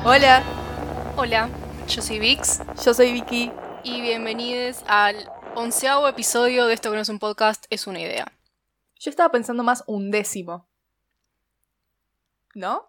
Hola, Hola, yo soy Vix yo soy Vicky. y bienvenidos al 11º episodio de Esto que no es un podcast, es una idea. Yo estaba pensando más 11º. ¿No?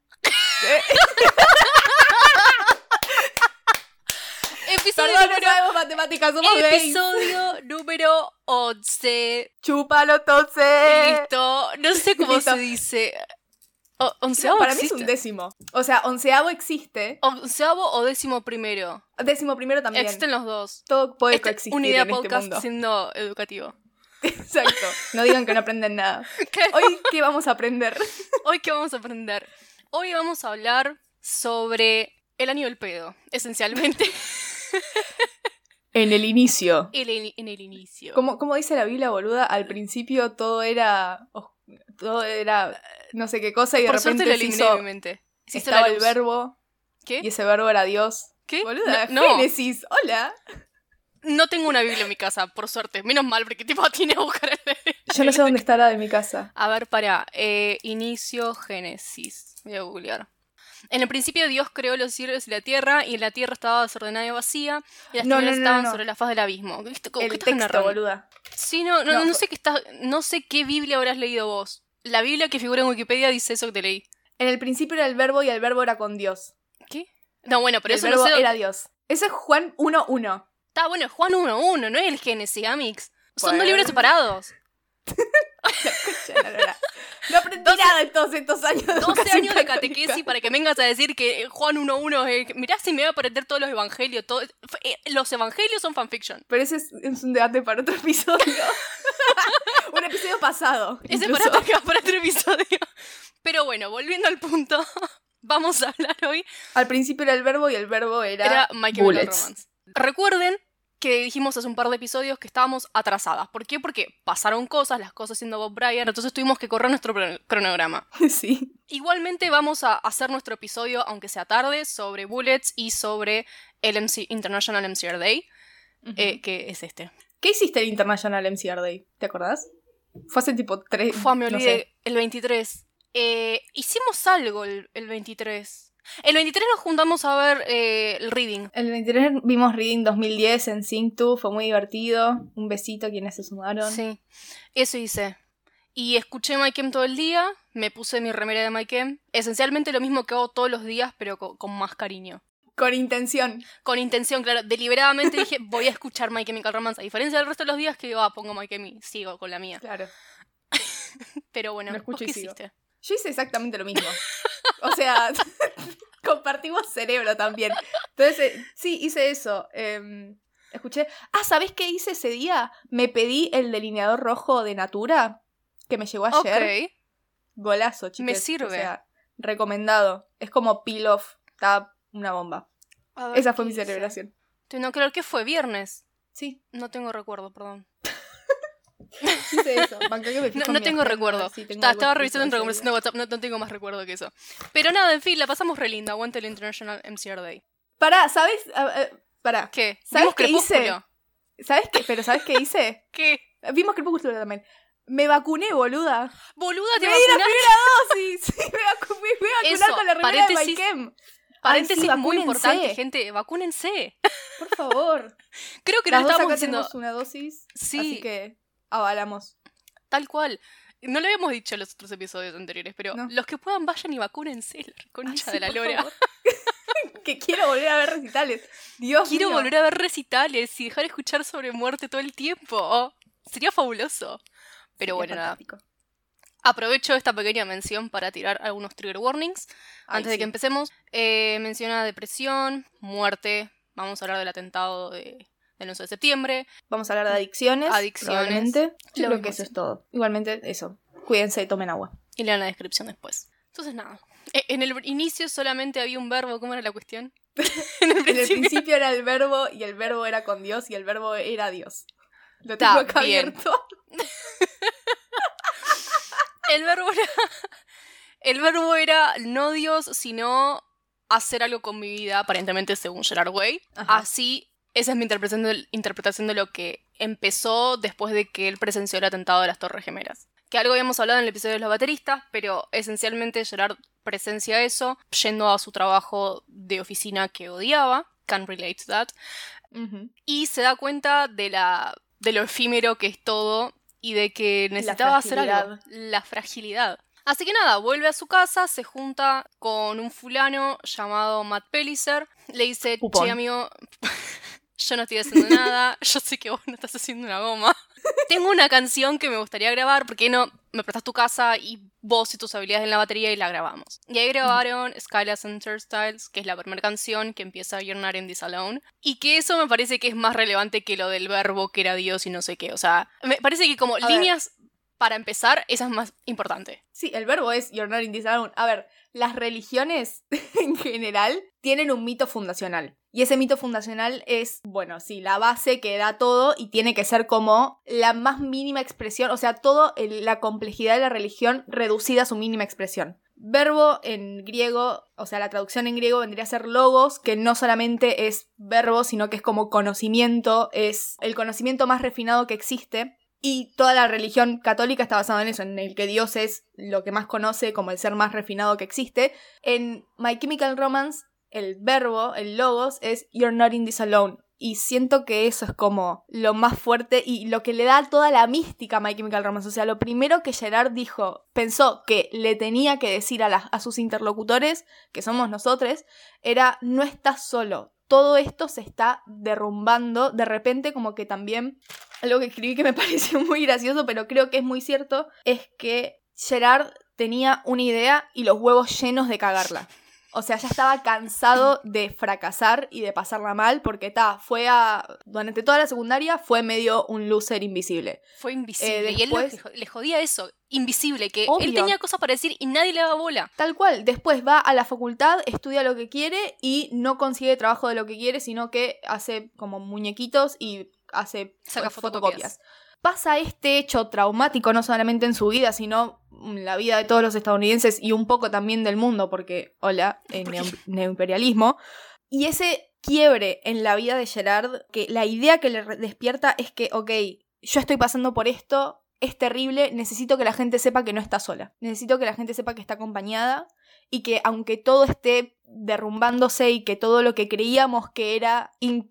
Episodio Perdón, no número, sabemos matemáticas, somos gays. episodio número 11. Chúpalo, entonces. Listo, no sé cómo Listo. se dice. No, ¿Onceavo para mí es existe? un décimo. O sea, 11º existe. ¿Onceavo o 11º? 11º también. Existen los dos. Todo puede Este, coexistir una idea en este podcast mundo. siendo educativo. Exacto. No digan que no aprenden nada. Claro. Hoy, ¿qué vamos a aprender? Hoy, ¿qué vamos a aprender? Hoy vamos a hablar sobre el año del pedo, esencialmente. En el inicio. En el inicio. Como dice la Biblia, boluda, al principio todo era no sé qué cosa y de Por suerte repente lo se eliminé hizo, de mi mente. Existe estaba la el luz. verbo ¿Qué? y ese verbo era Dios. ¿Qué? Boluda, No, Génesis, hola. no tengo una Biblia en mi casa, por suerte. Menos mal, porque tipo tiene que buscar el... Yo no sé dónde está la de mi casa. A ver, inicio Génesis. Voy a googlear. En el principio Dios creó los cielos y la tierra la estaba desordenada y vacía, y las No, tinieblas no, estaban no. sobre la faz del abismo. ¿Viste? ¿Qué El estás texto, narrando? boluda. Sí, No, no sé no sé qué Biblia habrás leído vos. La Biblia que figura en Wikipedia dice eso que te leí. En el principio era el verbo y el verbo era con Dios. ¿Qué? No, bueno, pero Y el eso verbo no sé. era Dios. Ese es Juan 1:1. Está bueno, Juan 1:1, no es el Génesis, Amix. Son Bueno. dos libros separados. No aprendí nada en todos estos años de 12 educación años de católica. catequesis para que vengas a decir que Juan 1:1 es... Mirá si me voy a aprender todos los evangelios. Los evangelios son fanfiction. Pero ese es un debate para otro episodio. Un episodio pasado. Ese incluso. para otro episodio. Pero bueno, volviendo al punto, vamos a hablar hoy. Al principio era el verbo y el verbo Era My Chemical bullets. Romance. Recuerden que dijimos hace un par de episodios que estábamos atrasadas. ¿Por qué? Porque pasaron cosas, las cosas siendo Bob Bryan, entonces tuvimos que correr nuestro cronograma. Sí. Igualmente vamos a hacer nuestro episodio, aunque sea tarde, sobre Bullets y sobre el International MCR Day, que es este. ¿Qué hiciste el International MCR Day? ¿Te acordás? Fue hace tipo 3... Me olvidé, el 23. Hicimos algo el 23. El 23 nos juntamos a ver el reading. El 23 vimos Reading 2010 en Sync2, fue muy divertido. Un besito a quienes se sumaron. Sí, eso hice. Y escuché My Chem todo el día, me puse mi remera de My Chem. Esencialmente lo mismo que hago todos los días, pero con más cariño. Con intención. Con intención, claro. Deliberadamente dije, voy a escuchar My Chemical Romance. A diferencia del resto de los días que pongo My Chem y sigo con la mía. Claro. Pero bueno, Lo escucho ¿vos qué y sigo. hiciste? Yo hice exactamente lo mismo. O sea, compartimos cerebro también. Entonces, sí, hice eso. Escuché... ¿Sabés qué hice ese día? Me pedí el delineador rojo de Natura, que me llegó ayer. Ok. Golazo, chicos. Me sirve. O sea, recomendado. Es como peel off. Está una bomba. A ver, Esa fue ¿qué mi hice? celebración. No, creo que fue viernes. Sí, No tengo recuerdo, perdón. hice eso. Banca que me fijo en No mi tengo agenda, recuerdo. a ver si tengo algo Estaba escrito revisando ese nuestra conversación de día. WhatsApp, no tengo más recuerdo que eso. Pero nada, en fin, la pasamos re linda. Aguante el International MCR Day. Pará, ¿sabes? Pará. ¿Qué? ¿Sabes ¿Vimos qué hice? Crepúsculo? ¿Sabes qué? Pero ¿sabes qué hice? ¿Qué? Vimos Crepúsculo también. Me vacuné, boluda. Boluda, te Me di la vacunaste. primera dosis. Sí, me voy a vacunar Eso, con la remera de paréntesis. MyChem. Paréntesis Ay, sí, muy vacúnense. importante, gente. Vacúnense. Por favor. Creo que no Las dos estábamos acá diciendo tenemos una dosis. Sí. Así que avalamos. tal cual. No lo habíamos dicho en los otros episodios anteriores, pero No. los que puedan vayan y vacúnense, la Ay, concha sí, de la por lora. favor. Que quiero volver a ver recitales. Dios Quiero mío. volver a ver recitales y dejar de escuchar sobre muerte todo el tiempo. Sería fabuloso. Pero Sí, bueno, es nada. fantástico. Aprovecho esta pequeña mención para tirar algunos trigger warnings. Ay, Antes de sí. que empecemos, menciona depresión, muerte. Vamos a hablar del atentado del 11 de septiembre. Vamos a hablar de adicciones. Adicciones. Probablemente. Lo Yo creo mismo, que eso sí. es todo. Igualmente, eso. Cuídense y tomen agua. Y lean la descripción después. Entonces nada. En el inicio solamente había un verbo. ¿Cómo era la cuestión? En el En el principio. principio era el verbo y el verbo era con Dios y el verbo era Dios. Lo Está tengo acá bien. abierto. El verbo era no Dios, sino hacer algo con mi vida, aparentemente según Gerard Way. Ajá. Así, esa es mi interpretación de lo que empezó después de que él presenció el atentado de las Torres Gemelas. Que algo habíamos hablado en el episodio de los bateristas, pero esencialmente Gerard presencia eso, yendo a su trabajo de oficina que odiaba, can relate to that, y se da cuenta de lo efímero que es todo y de que necesitaba hacer algo. La fragilidad. Así que nada, vuelve a su casa, se junta con un fulano llamado Matt Pellicer, le dice, che amigo, yo no estoy haciendo nada, yo sé que vos no estás haciendo una goma. Tengo una canción que me gustaría grabar, ¿por qué no me prestas tu casa y vos y tus habilidades en la batería y la grabamos? Y ahí grabaron Skylines and Turnstiles, que es la primera canción que empieza You're Not in This Alone. Y que eso me parece que es más relevante que lo del verbo que era Dios y no sé qué. O sea, me parece que como líneas para empezar, esa es más importante. Sí, el verbo es You're Not in This Alone. A ver, las religiones en general tienen un mito fundacional. Y ese mito fundacional es, bueno, sí, la base que da todo y tiene que ser como la más mínima expresión, o sea, toda la complejidad de la religión reducida a su mínima expresión. Verbo en griego, o sea, la traducción en griego vendría a ser logos, que no solamente es verbo, sino que es como conocimiento, es el conocimiento más refinado que existe. Y toda la religión católica está basada en eso, en el que Dios es lo que más conoce como el ser más refinado que existe. En My Chemical Romance, el verbo, el logos, es You're Not in This Alone. Y siento que eso es como lo más fuerte y lo que le da toda la mística a My Chemical Romance. O sea, lo primero que Gerard pensó que le tenía que decir a sus interlocutores, que somos nosotros, era: no estás solo. Todo esto se está derrumbando. De repente, como que también, algo que escribí que me pareció muy gracioso, pero creo que es muy cierto, es que Gerard tenía una idea y los huevos llenos de cagarla. O sea, ya estaba cansado de fracasar y de pasarla mal, porque durante toda la secundaria fue medio un loser invisible. Fue invisible, después, y él le jodía eso, invisible, que obvio, él tenía cosas para decir y nadie le daba bola. Tal cual, después va a la facultad, estudia lo que quiere y no consigue trabajo de lo que quiere, sino que hace como muñequitos y saca fotocopias. Pasa este hecho traumático no solamente en su vida, sino en la vida de todos los estadounidenses y un poco también del mundo, porque, neoimperialismo. Y ese quiebre en la vida de Gerard, que la idea que le despierta es que, ok, yo estoy pasando por esto, es terrible, necesito que la gente sepa que no está sola. Necesito que la gente sepa que está acompañada y que aunque todo esté derrumbándose y que todo lo que creíamos que era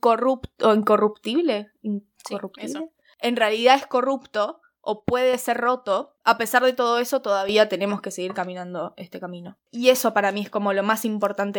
incorruptible, sí, eso. En realidad es corrupto o puede ser roto, a pesar de todo eso todavía tenemos que seguir caminando este camino. Y eso para mí es como lo más importante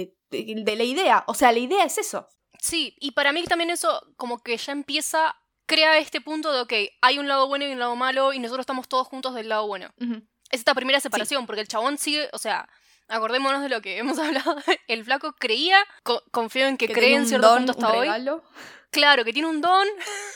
de la idea. O sea, la idea es eso. Sí, y para mí también eso como que ya crea este punto de, ok, hay un lado bueno y un lado malo y nosotros estamos todos juntos del lado bueno. Uh-huh. Es esta primera separación, porque el chabón sigue, o sea, acordémonos de lo que hemos hablado. El flaco creía, confío en que cree en cierto punto hasta hoy. Claro, que tiene un don.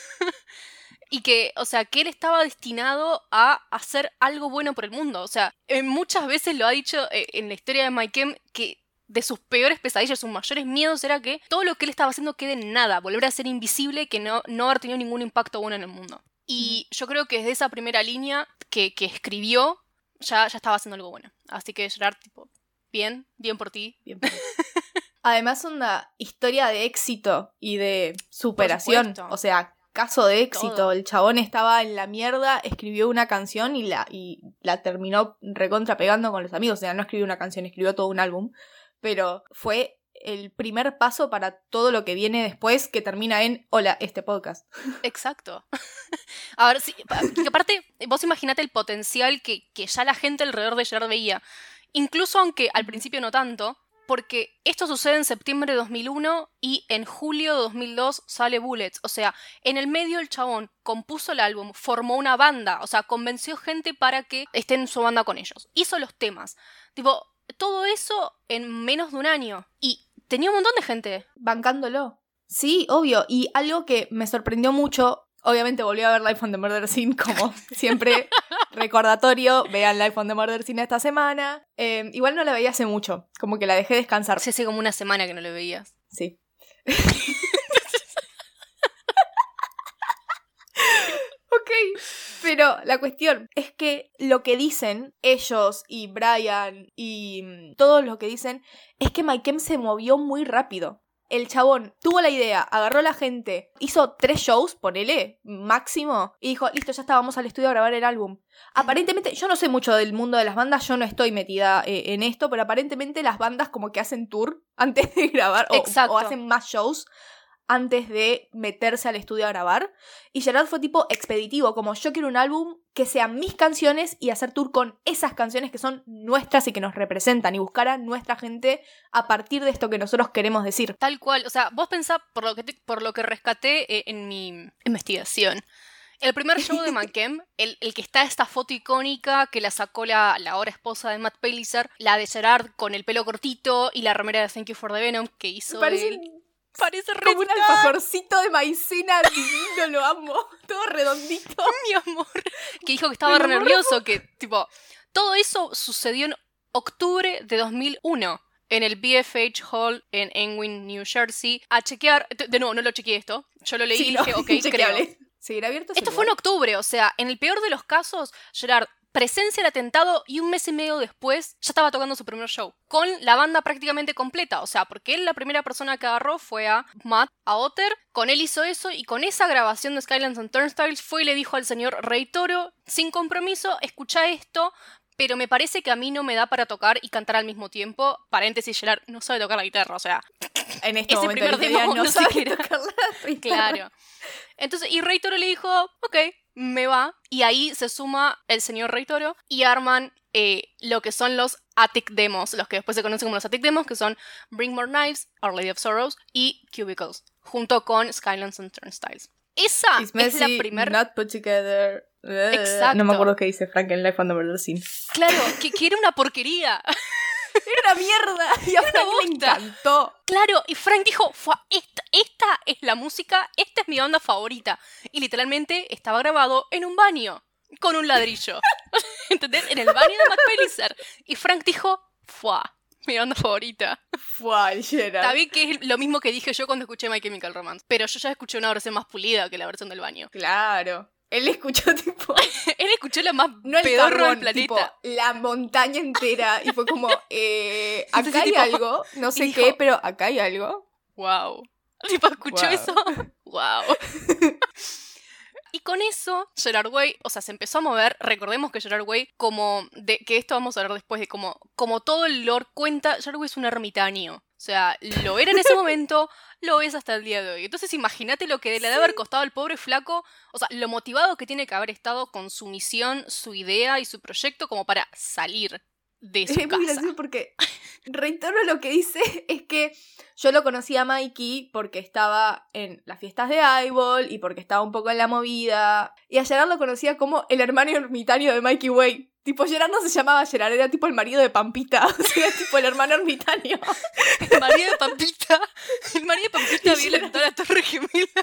Y que, o sea, que él estaba destinado a hacer algo bueno por el mundo. O sea, muchas veces lo ha dicho en la historia de My Chem, que de sus peores pesadillas, sus mayores miedos era que todo lo que él estaba haciendo quede en nada, volver a ser invisible, que no haber tenido ningún impacto bueno en el mundo. Y yo creo que desde esa primera línea que escribió, ya estaba haciendo algo bueno. Así que Gerard, tipo, bien por ti. Bien por ti. Además, una historia de éxito y de superación. O sea, caso de éxito. Todo. El chabón estaba en la mierda, escribió una canción y la terminó recontra pegando con los amigos. O sea, no escribió una canción, escribió todo un álbum. Pero fue el primer paso para todo lo que viene después, que termina en hola, este podcast. Exacto. A ver, sí, aparte, vos imaginate el potencial que ya la gente alrededor de Gerard veía. Incluso aunque al principio no tanto, porque esto sucede en septiembre de 2001 y en julio de 2002 sale Bullets. O sea, en el medio el chabón compuso el álbum, formó una banda, o sea, convenció gente para que estén en su banda con ellos. Hizo los temas. Tipo, todo eso en menos de un año. Y tenía un montón de gente bancándolo. Sí, obvio. Y algo que me sorprendió mucho, obviamente volví a ver Life on the Murder Scene, como siempre, recordatorio, vean Life on the Murder Scene esta semana. Igual no la veía hace mucho, como que la dejé descansar. Sí, hace como una semana que no la veías. Sí. Ok, pero la cuestión es que lo que dicen ellos y Brian y todo lo que dicen es que My Chem se movió muy rápido. El chabón tuvo la idea, agarró a la gente, hizo 3 shows, ponele, máximo, y dijo, listo, ya está, vamos al estudio a grabar el álbum. Aparentemente, yo no sé mucho del mundo de las bandas, yo no estoy metida en esto, pero aparentemente las bandas como que hacen tour antes de grabar, o hacen más shows antes de meterse al estudio a grabar. Y Gerard fue tipo expeditivo, como yo quiero un álbum que sean mis canciones y hacer tour con esas canciones que son nuestras y que nos representan y buscar a nuestra gente a partir de esto que nosotros queremos decir. Tal cual, o sea, vos pensás, por lo que rescaté en mi investigación, el primer show de Mankem, el que está esta foto icónica que la sacó la ahora esposa de Matt Pelizer, la de Gerard con el pelo cortito y la remera de Thank You for the Venom que hizo él. Parece re como un alfajorcito de maicena divino, lo amo. Todo redondito. Mi amor. Que dijo que estaba re nervioso, que tipo... Todo eso sucedió en octubre de 2001 en el BFH Hall en Enwyn, New Jersey. A chequear... De nuevo, no lo chequeé esto. Yo lo leí y dije, ok, creo. ¿Seguirá abierto? Esto fue en octubre, o sea, en el peor de los casos, Gerard presencia el atentado y un mes y medio después ya estaba tocando su primer show. Con la banda prácticamente completa, o sea, porque él la primera persona que agarró fue a Matt, a Otter, con él hizo eso y con esa grabación de Skylands and Turnstiles fue y le dijo al señor Rey Toro, sin compromiso, escucha esto, pero me parece que a mí no me da para tocar y cantar al mismo tiempo. Paréntesis, Gerard no sabe tocar la guitarra, o sea... En este ese momento primer demo no sabe tocar la guitarra. Claro. Entonces, y Rey Toro le dijo, ok, me va. Y ahí se suma el señor Rey Toro y arman lo que son los Attic Demos, los que después se conocen como los Attic Demos, que son Bring More Knives, Our Lady of Sorrows y Cubicles, junto con Skylands and Turnstiles. Esa es la primera... Not put together. Exacto. No me acuerdo qué dice Frank en Life on the Murder Scene. Claro, que era una porquería. Era una mierda. Y a Frank le encantó. Claro, y Frank dijo, esta es la música, esta es mi banda favorita. Y literalmente estaba grabado en un baño, con un ladrillo. ¿Entendés? En el baño de Matt Pelizer. Y Frank dijo, mi banda favorita. El Gerard. Está bien que es lo mismo que dije yo cuando escuché My Chemical Romance. Pero yo ya escuché una versión más pulida que la versión del baño. Claro. Él escuchó tipo... Él escuchó la más no pedorra del planeta. Tipo, la montaña entera. Y fue como, acá hay tipo, algo. No sé dijo, qué, pero acá hay algo. Wow. Tipo, escuchó eso. Wow. Y con eso, Gerard Way, o sea, se empezó a mover. Recordemos que Gerard Way, que esto vamos a hablar después, de como todo el lore cuenta, Gerard Way es un ermitaño. O sea, lo era en ese momento, lo es hasta el día de hoy. Entonces imagínate lo que le debe haber costado al pobre flaco, o sea, lo motivado que tiene que haber estado con su misión, su idea y su proyecto como para salir de su casa. Es muy gracioso porque Rey Toro lo que dice es que yo lo conocí a Mikey porque estaba en las fiestas de Eyeball y porque estaba un poco en la movida. Y a Gerard lo conocía como el hermano ermitaño de Mikey Way. Tipo, Gerard no se llamaba Gerard, era tipo el marido de Pampita. O sea, tipo el hermano ermitaño. El marido de Pampita. El marido de Pampita viene a la Torre Gemela.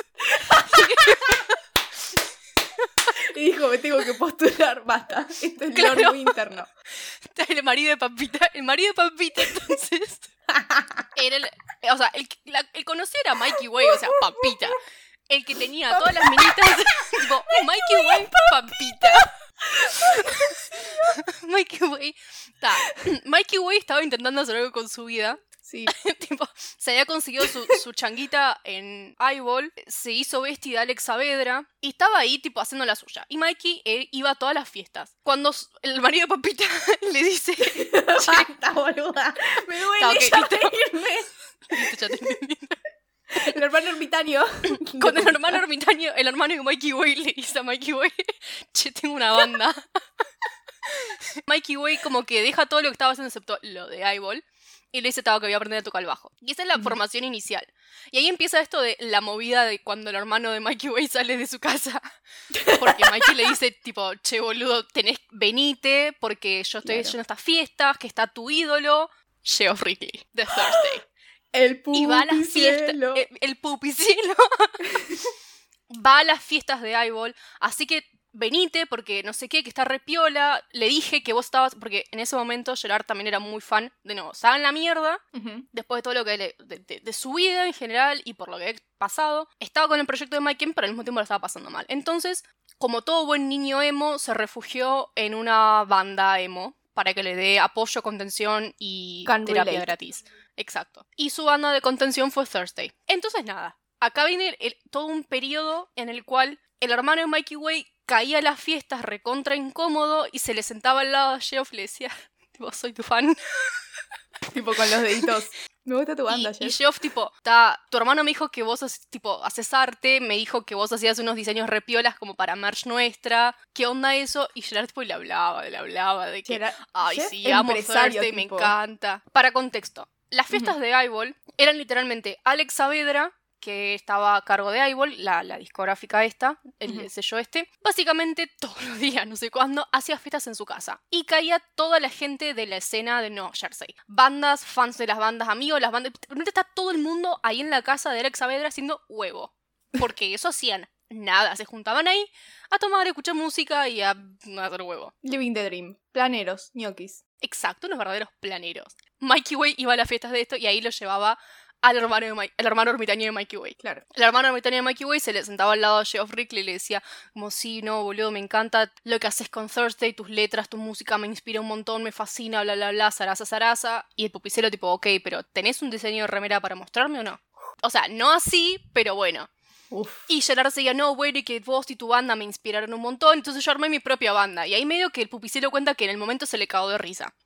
Y dijo, me tengo que postular, basta. Esto es claro. Muy interno. El marido de Pampita. El marido de Pampita, entonces... Era el conocido era Mikey Way, o sea, Pampita. El que tenía todas las minitas. Tipo, Mikey Way, Pampita. Mikey Way estaba intentando hacer algo con su vida. Sí. Tipo, se había conseguido su changuita en Eyeball, se hizo bestia de Alex Saavedra y estaba ahí tipo haciendo la suya. Y Mikey iba a todas las fiestas. Cuando el marido de Pampita le dice... Basta, boluda. Me duele irme. Ya te entendí. El hermano ermitaño. Con el hermano ermitaño, el hermano de Mikey Way le dice a Mikey Way, che, tengo una banda. Mikey Way como que deja todo lo que estaba haciendo excepto lo de Eyeball. Y le dice que voy a aprender a tocar el bajo. Y esa es la formación inicial. Y ahí empieza esto de la movida de cuando el hermano de Mikey Way sale de su casa. Porque Mikey le dice, tipo, che, boludo, venite, porque yo estoy yendo a estas fiestas, que está tu ídolo, Geoff Rickly, de Thursday. El pupicielo. Y va a las fiestas. El pupicielo. Va a las fiestas de Eyeball. Así que venite, porque no sé qué, que está re piola. Le dije que vos estabas... Porque en ese momento Gerard también era muy fan. De nuevo, se hagan la mierda. Después de todo lo que... De su vida en general y por lo que había pasado. Estaba con el proyecto de Mikey, pero al mismo tiempo lo estaba pasando mal. Entonces, como todo buen niño emo, se refugió en una banda emo. para que le dé apoyo, contención y Can terapia relate. gratis. Exacto. Y su banda de contención fue Thursday. Entonces nada, acá viene todo un periodo en el cual el hermano de Mikey Way caía a las fiestas recontra incómodo y se le sentaba al lado a Geoff y le decía, tipo, soy tu fan. Tipo con los deditos. Me gusta tu banda, Y Geoff, tipo, tu hermano me dijo que vos haces arte, me dijo que vos hacías unos diseños repiolas como para merch nuestra. ¿Qué onda eso? Y Gerard, tipo, le hablaba de que, ay, Jeff, sí, amo Thursday, me tipo. encanta. Para contexto, las fiestas de Eyeball eran literalmente Alex Saavedra, que estaba a cargo de Eyeball, la discográfica esta, el sello este, básicamente todos los días, no sé cuándo, hacía fiestas en su casa. Y caía toda la gente de la escena de Nueva Jersey. Bandas, fans de las bandas, amigos de las bandas. Realmente está todo el mundo ahí en la casa de Alex Saavedra haciendo huevo. Porque eso hacían nada, se juntaban ahí a tomar, a escuchar música y a hacer huevo. Living the dream. Planeros, ñoquis. Exacto, unos verdaderos planeros. Mikey Way iba a las fiestas de esto y ahí lo llevaba al hermano ermitaño de Mikey Way. Claro. El hermano ermitaño de Mikey Way se le sentaba al lado de Geoff Rickly y le decía, como, sí, no, boludo, me encanta lo que haces con Thursday, tus letras, tu música me inspira un montón, me fascina, bla, bla, bla, zaraza, zaraza. Y el pupicero tipo, ok, pero ¿tenés un diseño de remera para mostrarme o no? O sea, no así, pero bueno. Uf. Y Gerard decía, no, güey, que vos y tu banda me inspiraron un montón, entonces yo armé mi propia banda. Y ahí medio que el pupicero cuenta que en el momento se le cagó de risa.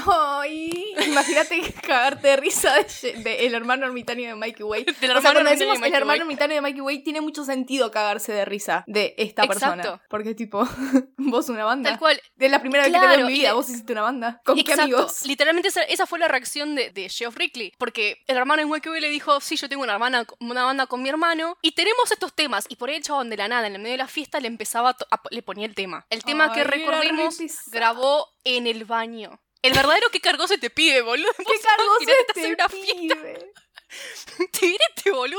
Ay, imagínate cagarte de risa de el hermano ermitaño de Mikey Way. Del O sea, hermano cuando ermitaño decimos de Mikey el hermano Way. ermitaño de Mikey Way, tiene mucho sentido cagarse de risa de esta persona. Exacto. Porque tipo, vos una banda. Tal cual. Es la primera vez que te veo en mi vida, vos hiciste una banda. ¿Con qué Exacto. amigos? Literalmente esa fue la reacción de Geoff Rickly. Porque el hermano de Mikey Way le dijo, sí, yo tengo una banda con mi hermano y tenemos estos temas. Y por ahí el chabón de la nada, en el medio de la fiesta, le empezaba le ponía el tema. El tema que recordemos grabó en el baño. El verdadero qué cargó se te pide, boludo. ¿Qué cargó se te pide? ¿Te viene este boludo?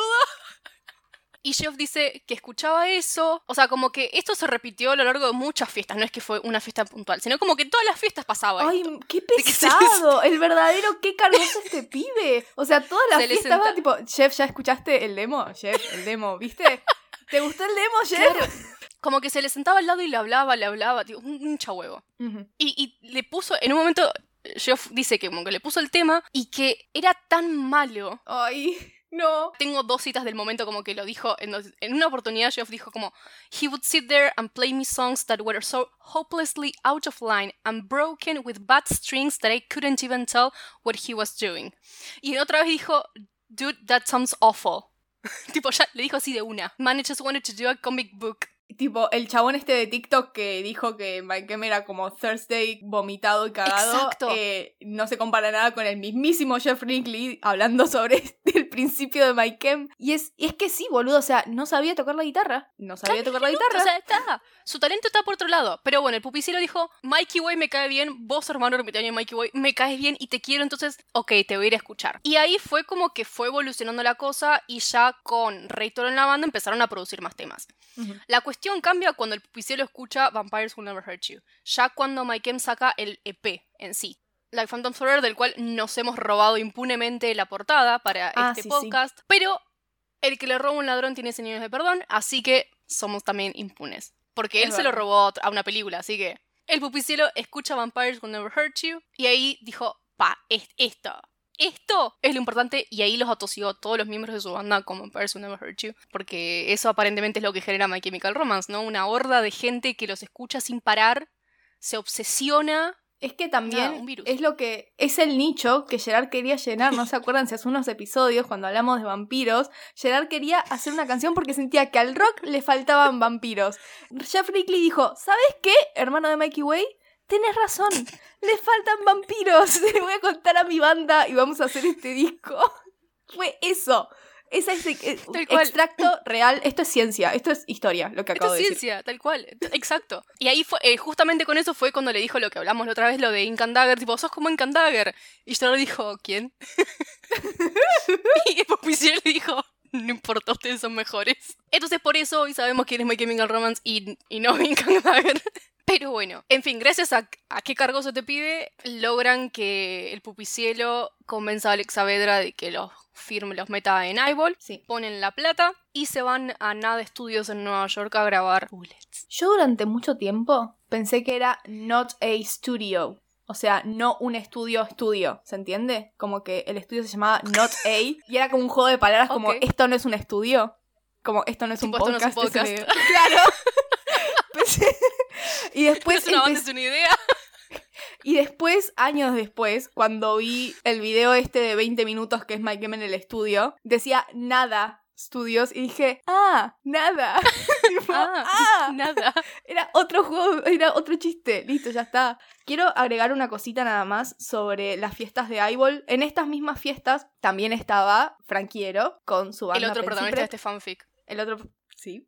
Y Geoff dice que escuchaba eso. O sea, como que esto se repitió a lo largo de muchas fiestas. No es que fue una fiesta puntual, sino como que en todas las fiestas pasaba Ay, esto. qué pesado. El verdadero qué cargoso este pibe. O sea, todas las fiestas va tipo, Jeff, ¿ya escuchaste el demo? Jeff, el demo, ¿viste? ¿Te gustó el demo, Jeff? Claro. Como que se le sentaba al lado y le hablaba, tío, un chahuevo. Y le puso, en un momento, Geoff dice que como que le puso el tema y que era tan malo. Ay, no. Tengo 2 citas del momento como que lo dijo. En una oportunidad Geoff dijo como, he would sit there and play me songs that were so hopelessly out of line and broken with bad strings that I couldn't even tell what he was doing. Y otra vez dijo, dude, that sounds awful. Tipo, ya le dijo así de una. Man, I just wanted to do a comic book. Tipo, el chabón este de TikTok que dijo que Mike M era como Thursday vomitado y cagado. Exacto. No se compara nada con el mismísimo Geoff Rickly hablando sobre el principio de Mike M. Y es que sí, boludo, o sea, no sabía tocar la guitarra. No sabía tocar la guitarra. O sea, está. Su talento está por otro lado. Pero bueno, el pupicero dijo, Mikey Way me cae bien, vos hermano ermitaño de Mikey Way, me caes bien y te quiero, entonces, ok, te voy a ir a escuchar. Y ahí fue como que fue evolucionando la cosa y ya con Ray Toro en la banda empezaron a producir más temas. La cuestión cambia cuando el pupicero escucha Vampires Will Never Hurt You. Ya cuando Mike M saca el EP en sí. Like Phantom Forever, del cual nos hemos robado impunemente la portada para este podcast. Sí. Pero el que le roba a un ladrón tiene 100 años de perdón, así que somos también impunes. Porque él se lo robó a una película, así que... El pupicero escucha Vampires Will Never Hurt You y ahí dijo, esto es lo importante, y ahí los atosió todos los miembros de su banda como Vampires Will Never Hurt You, porque eso aparentemente es lo que genera My Chemical Romance, ¿no? Una horda de gente que los escucha sin parar, se obsesiona. Es que también es lo que es el nicho que Gerard quería llenar, ¿no se acuerdan? Si hace unos episodios cuando hablamos de vampiros, Gerard quería hacer una canción porque sentía que al rock le faltaban vampiros. Geoff Rickly dijo, ¿sabes qué, hermano de Mikey Way? Tenés razón, le faltan vampiros, le voy a contar a mi banda y vamos a hacer este disco. Fue eso. Ese es extracto real. Esto es ciencia, esto es historia, lo que acabo de decir. Esto es ciencia, tal cual, exacto. Y ahí fue, justamente con eso fue cuando le dijo lo que hablamos la otra vez, lo de Ink and Dagger, tipo, sos como Ink and Dagger. Y yo le dijo, ¿quién? Y el pupicero le dijo, no importa, ustedes son mejores. Entonces por eso hoy sabemos quién es My Chemical Romance y no Ink and Dagger. Pero bueno, en fin, gracias a qué cargoso te pide, logran que el pupicielo convenza a Alex Saavedra de que los meta en Eyeball, ponen la plata y se van a Nada Studios en Nueva York a grabar Bullets. Yo durante mucho tiempo pensé que era Not a Studio, O sea, no un estudio, ¿se entiende? Como que el estudio se llamaba Not A y era como un juego de palabras como esto no es un estudio, como esto no es un podcast. Esto no es un podcast. Claro. Y después es una banda, es una idea. Y después, años después, cuando vi el video este de 20 minutos que es Mike M en el estudio, decía Nada Studios y dije, nada. Tipo, nada. Era otro juego, era otro chiste. Listo, ya está. Quiero agregar una cosita nada más sobre las fiestas de Eyeball. En estas mismas fiestas también estaba Franquiero con su banda. El otro protagonista de este fanfic. El otro, sí.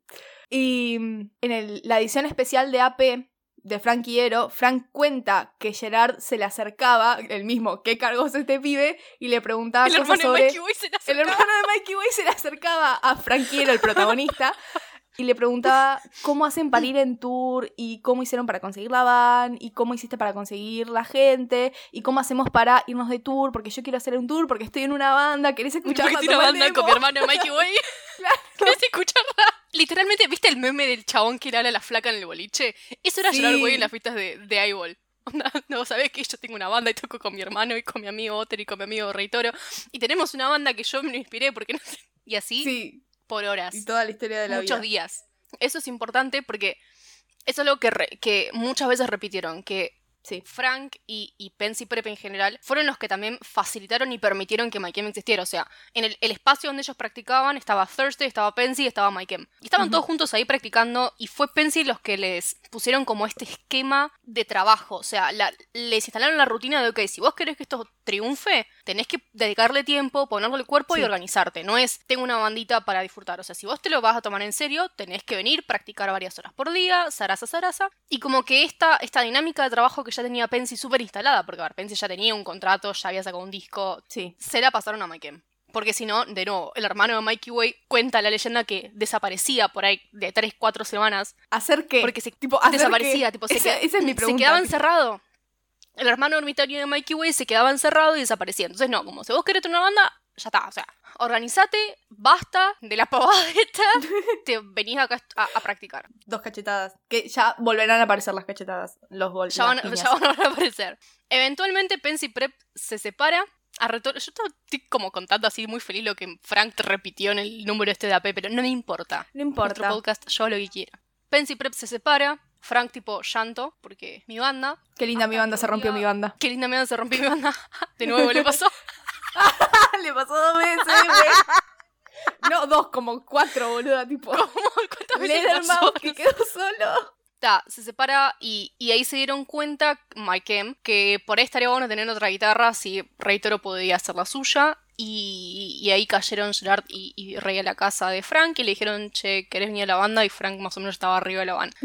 Y en la edición especial de AP de Franquiero, Frank cuenta que Gerard se le acercaba, el mismo, ¿qué cargos este pibe? Y le preguntaba cosas sobre... El hermano de Mikey Boy se le acercaba a Franquiero, el protagonista, y le preguntaba cómo hacen para ir en tour, y cómo hicieron para conseguir la van, y cómo hiciste para conseguir la gente, y cómo hacemos para irnos de tour, porque yo quiero hacer un tour, porque estoy en una banda, ¿querés escuchar una banda con mi hermano Mikey Boy? Claro. ¿Querés escucharla? Literalmente, ¿viste el meme del chabón que le habla a la flaca en el boliche? Eso era Gerard Way en las fiestas de Eyeball. No, ¿sabés que yo tengo una banda y toco con mi hermano y con mi amigo Otter y con mi amigo Rey Toro? Y tenemos una banda que yo me inspiré porque no sé... Y así, por horas. Y toda la historia de la vida. Muchos días. Eso es importante porque eso es algo que muchas veces repitieron, que Frank y Pensy Prep en general fueron los que también facilitaron y permitieron que Mike M existiera. O sea, en el espacio donde ellos practicaban estaba Thursday, estaba Pensy y estaba Mike M. Y estaban todos juntos ahí practicando y fue Pensy los que les pusieron como este esquema de trabajo. O sea, les instalaron la rutina de, ok, si vos querés que esto triunfe, tenés que dedicarle tiempo, ponerle el cuerpo y organizarte. No es, tengo una bandita para disfrutar. O sea, si vos te lo vas a tomar en serio, tenés que venir, practicar varias horas por día, zaraza. Y como que esta dinámica de trabajo que ya tenía Pensy súper instalada, porque a ver, Pensy ya tenía un contrato, ya había sacado un disco, se la pasaron a Mike M. Porque si no, de nuevo, el hermano de Mikey Way cuenta la leyenda que desaparecía por ahí de 3-4 semanas. ¿Hacer qué? Porque desaparecía, esa es mi pregunta. Se quedaba encerrado. El hermano ermitaño de Mikey Way se quedaba encerrado y desaparecía. Entonces no, como si vos querés tener una banda, ya está, o sea, organizate, basta de la pavada esta, te venís acá a practicar. 2 cachetadas, que ya volverán a aparecer las cachetadas, los golpes. Ya van a aparecer. Eventualmente Pensy Prep se separa. Yo estoy como contando así muy feliz lo que Frank te repitió en el número este de AP, pero no me importa. No importa. Nuestro podcast, yo hago lo que quiera. Pensy Prep se separa. Frank tipo llanto, porque mi banda... Qué linda mi banda, se rompió mi banda. Qué linda mi banda, se rompió mi banda. De nuevo le pasó. Le pasó 2 veces, güey. No, 2, como 4, boluda, tipo. ¿Cuántas veces le pasó? Mouse que quedó solo. Se separa y ahí se dieron cuenta, Mike M, que por ahí estaría bueno tener otra guitarra si Rey Toro podía hacer la suya. Y ahí cayeron Gerard y Rey a la casa de Frank y le dijeron, che, ¿querés venir a la banda? Y Frank más o menos estaba arriba de la van.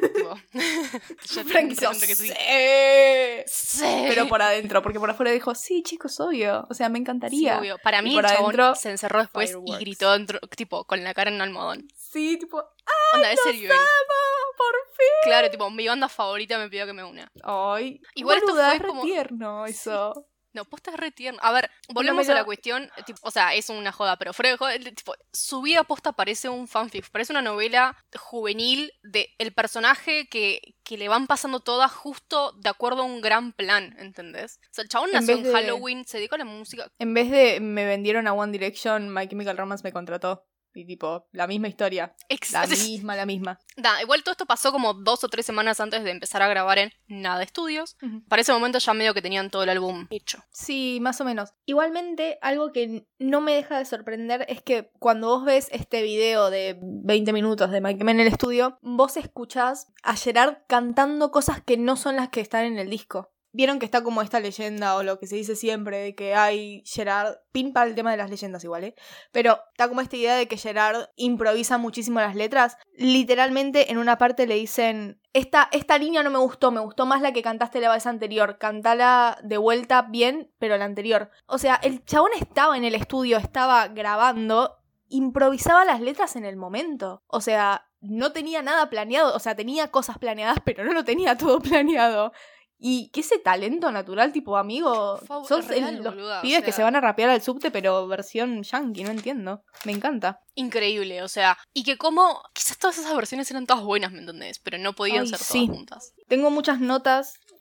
Frank hizo, sí. Pero por adentro, porque por afuera dijo, sí, chicos, obvio. O sea, me encantaría. Sí, obvio. Para mí el chabón se encerró después y gritó dentro, tipo, con la cara en almohadón. Sí, tipo, ¡ay, los amo! ¡Por fin! Claro, tipo, mi banda favorita me pidió que me una. Ay, igual boluda, esto fue como tierno eso. No, posta es re tierno. A ver, volvemos a la cuestión, tipo, o sea, es una joda, pero fuera de joda, tipo, su vida posta parece un fanfic, parece una novela juvenil de el personaje que le van pasando todas justo de acuerdo a un gran plan, ¿entendés? O sea, el chabón nació en Halloween, se dedicó a la música. En vez de me vendieron a One Direction, My Chemical Romance me contrató. Y tipo, la misma historia. Exacto. La misma. Igual todo esto pasó como 2 o 3 semanas antes de empezar a grabar en Nada Estudios. Para ese momento ya medio que tenían todo el álbum hecho. Sí, más o menos. Igualmente, algo que no me deja de sorprender es que cuando vos ves este video de 20 minutos de Mike M en el estudio, vos escuchás a Gerard cantando cosas que no son las que están en el disco. Vieron que está como esta leyenda o lo que se dice siempre de que hay Gerard, pin para el tema de las leyendas igual, pero está como esta idea de que Gerard improvisa muchísimo las letras. Literalmente en una parte le dicen, esta línea no me gustó más la que cantaste la vez anterior, cantala de vuelta bien, pero la anterior. O sea, el chabón estaba en el estudio, estaba grabando, improvisaba las letras en el momento. O sea, no tenía nada planeado, o sea, tenía cosas planeadas, pero no lo tenía todo planeado. Y que ese talento natural, tipo, amigo, sos los pibes que se van a rapear al subte, pero versión yankee, no entiendo. Me encanta. Increíble, o sea, y que como quizás todas esas versiones eran todas buenas, ¿me entendés? Pero no podían ser todas juntas. Tengo muchas notas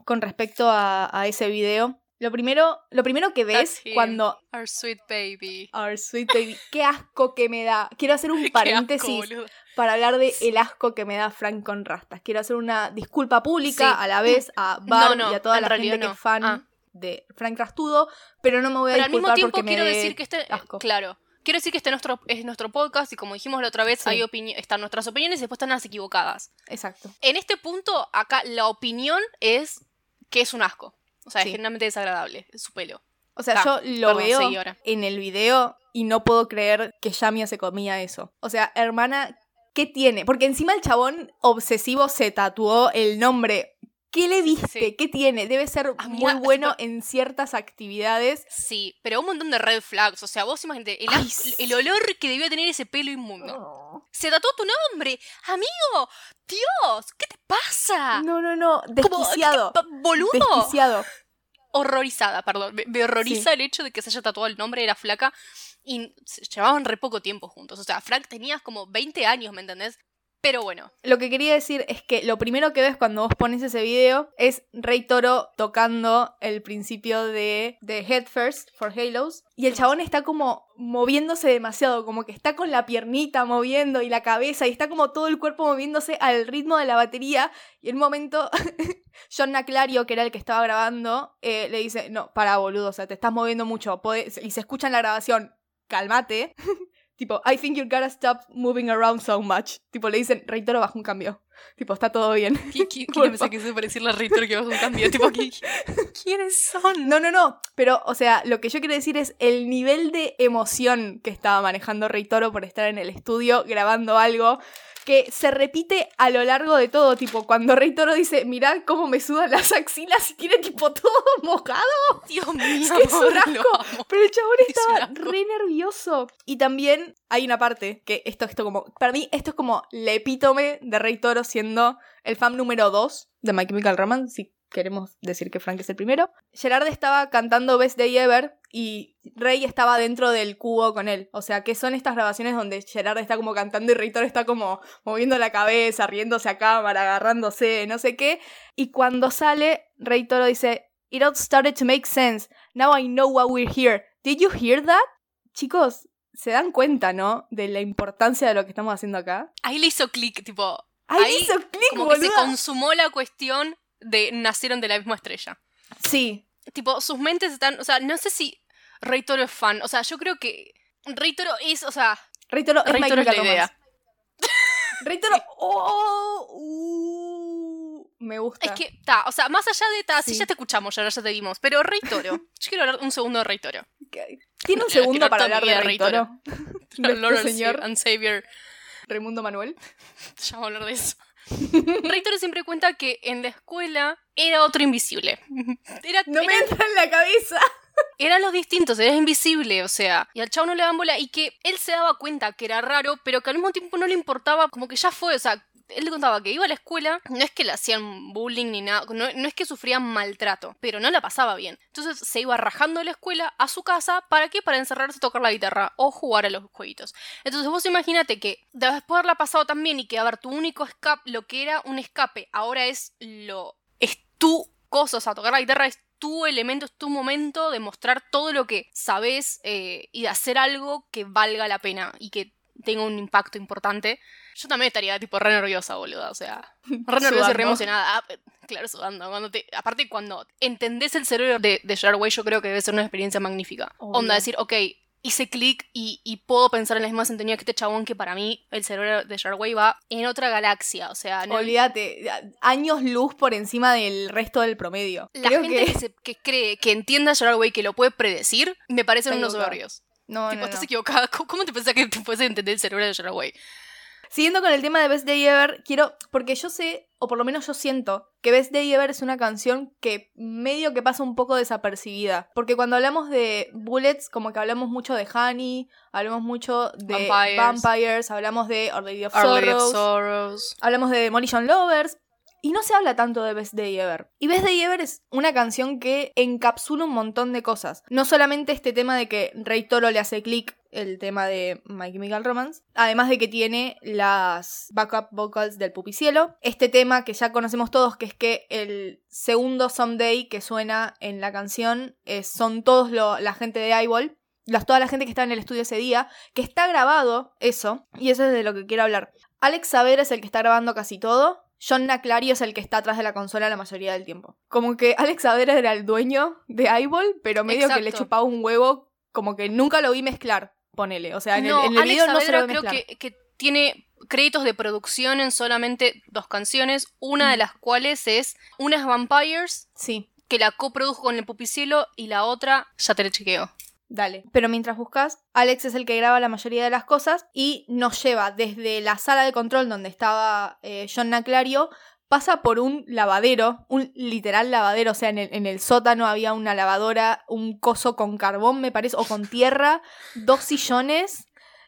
con respecto a ese video. Lo primero que ves cuando... Our sweet baby. Our sweet baby. Qué asco que me da. Quiero hacer un paréntesis para hablar de el asco que me da Frank con rastas. Quiero hacer una disculpa pública a la vez a Bar y a toda la gente que es fan de Frank Rastudo, pero no me voy a disculpar porque me dé asco. Claro. Quiero decir que es nuestro podcast y como dijimos la otra vez, están nuestras opiniones y después están las equivocadas. Exacto. En este punto, acá la opinión es que es un asco. O sea, es generalmente desagradable, su pelo. O sea, yo lo veo en el video y no puedo creer que Yamia se comía eso. O sea, hermana, ¿qué tiene? Porque encima el chabón obsesivo se tatuó el nombre. ¿Qué le viste? Sí. ¿Qué tiene? Debe ser muy bueno en ciertas actividades. Sí, pero un montón de red flags. O sea, vos imagínate el olor que debió tener ese pelo inmundo. Oh. Se tatuó tu nombre. Amigo, Dios, ¿qué te pasa? No. Desquiciado. ¿Boludo? Desquiciado. Horrorizada, perdón. Me horroriza el hecho de que se haya tatuado el nombre, era flaca. Y llevaban re poco tiempo juntos. O sea, Frank tenías como 20 años, ¿me entendés? Pero bueno. Lo que quería decir es que lo primero que ves cuando vos pones ese video es Rey Toro tocando el principio de Head First for Halos. Y el chabón está como moviéndose demasiado, como que está con la piernita moviendo y la cabeza y está como todo el cuerpo moviéndose al ritmo de la batería. Y en un momento John Naclario, que era el que estaba grabando, le dice, no, para boludo, o sea, te estás moviendo mucho. Y se escucha en la grabación, cálmate. Tipo, I think you gotta stop moving around so much. Tipo, le dicen, Rey Toro, baja un cambio. Tipo, está todo bien. ¿Quién pensé que se parecía decirle a Rey Toro que baja un cambio? Tipo, ¿quiénes son? No. Pero, o sea, lo que yo quiero decir es el nivel de emoción que estaba manejando Rey Toro por estar en el estudio grabando algo que se repite a lo largo de todo. Tipo, cuando Rey Toro dice, mirad cómo me sudan las axilas y tiene tipo todo mojado. Dios mío, es que es un asco. Pero el chabón estaba re nervioso. Y también hay una parte que esto como... Para mí esto es como el epítome de Rey Toro siendo el fan número 2 de My Chemical Romance, si queremos decir que Frank es el primero. Gerard estaba cantando Best Day Ever y Rey estaba dentro del cubo con él. O sea, que son estas grabaciones donde Gerard está como cantando y Rey Toro está como moviendo la cabeza, riéndose a cámara, agarrándose, no sé qué. Y cuando sale, Rey Toro dice, "It all started to make sense. Now I know why we're here. Did you hear that?" Chicos, se dan cuenta, ¿no? De la importancia de lo que estamos haciendo acá. Ahí le hizo clic, tipo... Ahí le hizo clic, como boluda. Que se consumó la cuestión de nacieron de la misma estrella. Sí. Tipo, sus mentes están... O sea, no sé si Rey Toro es fan. O sea, yo creo que Rey Toro es... O sea... Rey Toro es la idea. Rey Toro... me gusta. Es que, o sea, más allá de... Sí, ya te escuchamos, ya te vimos. Pero Rey Toro. Yo quiero hablar un segundo de Rey Toro. ¿Tiene un segundo para hablar de Rey Toro? Lord señor and Savior Raimundo Manuel. Ya vamos a hablar de eso. Rey Toro siempre cuenta que en la escuela era otro invisible. No me entra en la cabeza. Eran los distintos, era invisible, o sea, y al chavo no le daban bola y que él se daba cuenta que era raro, pero que al mismo tiempo no le importaba, como que ya fue, o sea, él le contaba que iba a la escuela, no es que le hacían bullying ni nada, no es que sufrían maltrato, pero no la pasaba bien. Entonces se iba rajando de la escuela a su casa, ¿para qué? Para encerrarse a tocar la guitarra o jugar a los jueguitos. Entonces vos imagínate que después de haberla pasado tan bien y que, a ver, tu único escape, lo que era un escape, ahora es tu cosa, o sea, tocar la guitarra es tu elemento, es tu momento de mostrar todo lo que sabes y de hacer algo que valga la pena y que tenga un impacto importante. Yo también estaría tipo re nerviosa, boluda, o sea, re nerviosa y re emocionada. Claro, sudando. Aparte, cuando entendés el cerebro de Gerard Way, yo creo que debe ser una experiencia magnífica. Onda, decir, ok, hice clic y puedo pensar en la misma sintonía que este chabón, que para mí el cerebro de Gerard Way va en otra galaxia, o sea... No... Olvídate, años luz por encima del resto del promedio. La gente que cree que entienda a Gerard Way, que lo puede predecir, me parecen unos soberbios. No, estás equivocada. ¿Cómo te pensás que te puedes entender el cerebro de Gerard Way? Siguiendo con el tema de Best Day Ever, porque yo sé, o por lo menos yo siento, que Best Day Ever es una canción que medio que pasa un poco desapercibida. Porque cuando hablamos de Bullets, como que hablamos mucho de Honey, hablamos mucho de Vampires, hablamos de Our Lady of Sorrows, hablamos de Demolition Lovers. Y no se habla tanto de Best Day Ever. Y Best Day Ever es una canción que encapsula un montón de cosas. No solamente este tema de que Rey Toro le hace clic, el tema de My Chemical Romance, además de que tiene las backup vocals del Pupicielo. Este tema que ya conocemos todos, que es que el segundo Someday que suena en la canción son todos la gente de Eyeball. Toda la gente que estaba en el estudio ese día, que está grabado eso, y eso es de lo que quiero hablar. Alex Saavedra es el que está grabando casi todo. John Naclario es el que está atrás de la consola la mayoría del tiempo. Como que Alex Saavedra era el dueño de Eyeball, pero medio Exacto. Que le chupaba un huevo, como que nunca lo vi mezclar, ponele. O sea, en el video no se lo ve mezclar. Creo que tiene créditos de producción en solamente 2 canciones, una de las cuales es Unas Vampires, sí. Que la coprodujo con el Pupicielo, y la otra, ya te la chequeo. Dale. Pero mientras buscas, Alex es el que graba la mayoría de las cosas y nos lleva desde la sala de control donde estaba John Naclario, pasa por un lavadero, un literal lavadero, o sea, en el sótano había una lavadora, un coso con carbón, me parece, o con tierra, 2 sillones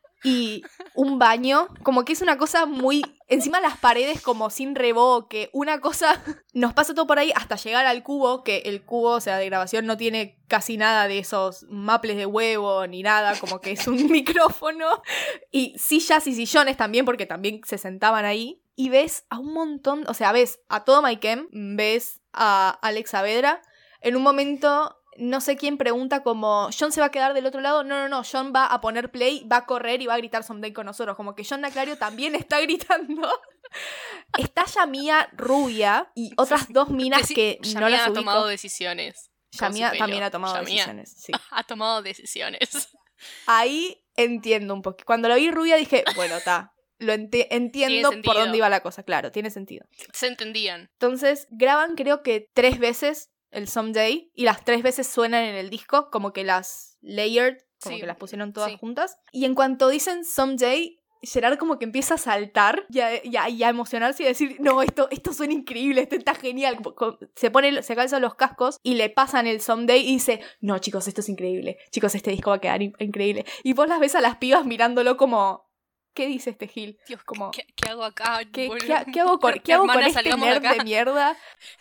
y un baño, como que es una cosa muy... Encima las paredes como sin revoque, una cosa... Nos pasa todo por ahí hasta llegar al cubo, que el cubo, o sea, de grabación no tiene casi nada de esos maples de huevo ni nada, como que es un micrófono. Y sillas y sillones también, porque también se sentaban ahí. Y ves a un montón, o sea, ves a todo My Chem, ves a Alex Saavedra. En un momento... No sé quién pregunta como, ¿John se va a quedar del otro lado? No, John va a poner play, va a correr y va a gritar Someday con nosotros. Como que John Naclario también está gritando. Está Yamia rubia y otras 2 minas que no las ubico. Ha tomado decisiones. Yamia también ha tomado decisiones, sí. Ha tomado decisiones. Ahí entiendo un poco. Cuando lo vi rubia dije, bueno, entiendo por dónde iba la cosa. Claro, tiene sentido. Se entendían. Entonces, graban creo que 3 veces el Someday, y las 3 veces suenan en el disco, como que las layered, como que las pusieron todas juntas. Y en cuanto dicen Someday, Gerard como que empieza a saltar y a emocionarse y a decir, no, esto suena increíble, esto está genial. Se calza los cascos y le pasan el Someday y dice, no, chicos, esto es increíble. Chicos, este disco va a quedar increíble. Y vos las ves a las pibas mirándolo como... ¿Qué dice este Gil? Dios, como, ¿qué hago acá? ¿Qué hago con este nerd de mierda?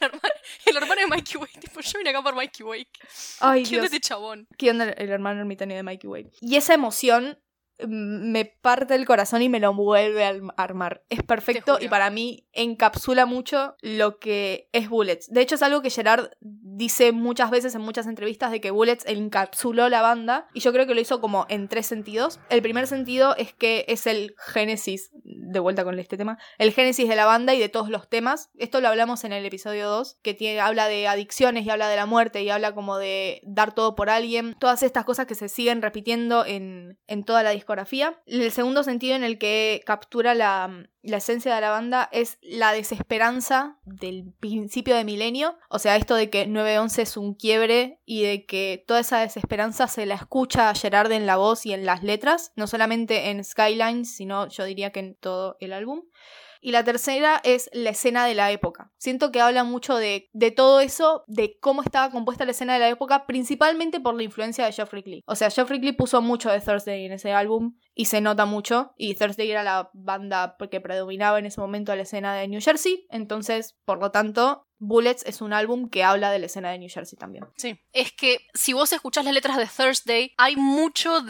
El hermano de Mikey Wake. Tipo, yo vine acá por Mikey Wake. Ay, ¿Qué onda este chabón? ¿Qué onda el hermano ermitaño de Mikey Wake? Y esa emoción me parte el corazón y me lo vuelve a armar. Es perfecto y para mí encapsula mucho lo que es Bullets. De hecho, es algo que Gerard dice muchas veces en muchas entrevistas, de que Bullets encapsuló la banda, y yo creo que lo hizo como en 3 sentidos. El primer sentido es que es el génesis, de vuelta con este tema, el génesis de la banda y de todos los temas. Esto lo hablamos en el episodio 2, que habla de adicciones y habla de la muerte y habla como de dar todo por alguien. Todas estas cosas que se siguen repitiendo en toda la discografía. El segundo sentido en el que captura la esencia de la banda es la desesperanza del principio de milenio. O sea, esto de que 9/11 es un quiebre y de que toda esa desesperanza se la escucha a Gerard en la voz y en las letras, no solamente en Skylines, sino yo diría que en todo el álbum. Y la tercera es la escena de la época. Siento que habla mucho de todo eso, de cómo estaba compuesta la escena de la época, principalmente por la influencia de Geoff Rickly. O sea, Geoff Rickly puso mucho de Thursday en ese álbum y se nota mucho. Y Thursday era la banda que predominaba en ese momento la escena de New Jersey. Entonces, por lo tanto, Bullets es un álbum que habla de la escena de New Jersey también. Sí, es que si vos escuchás las letras de Thursday, hay mucho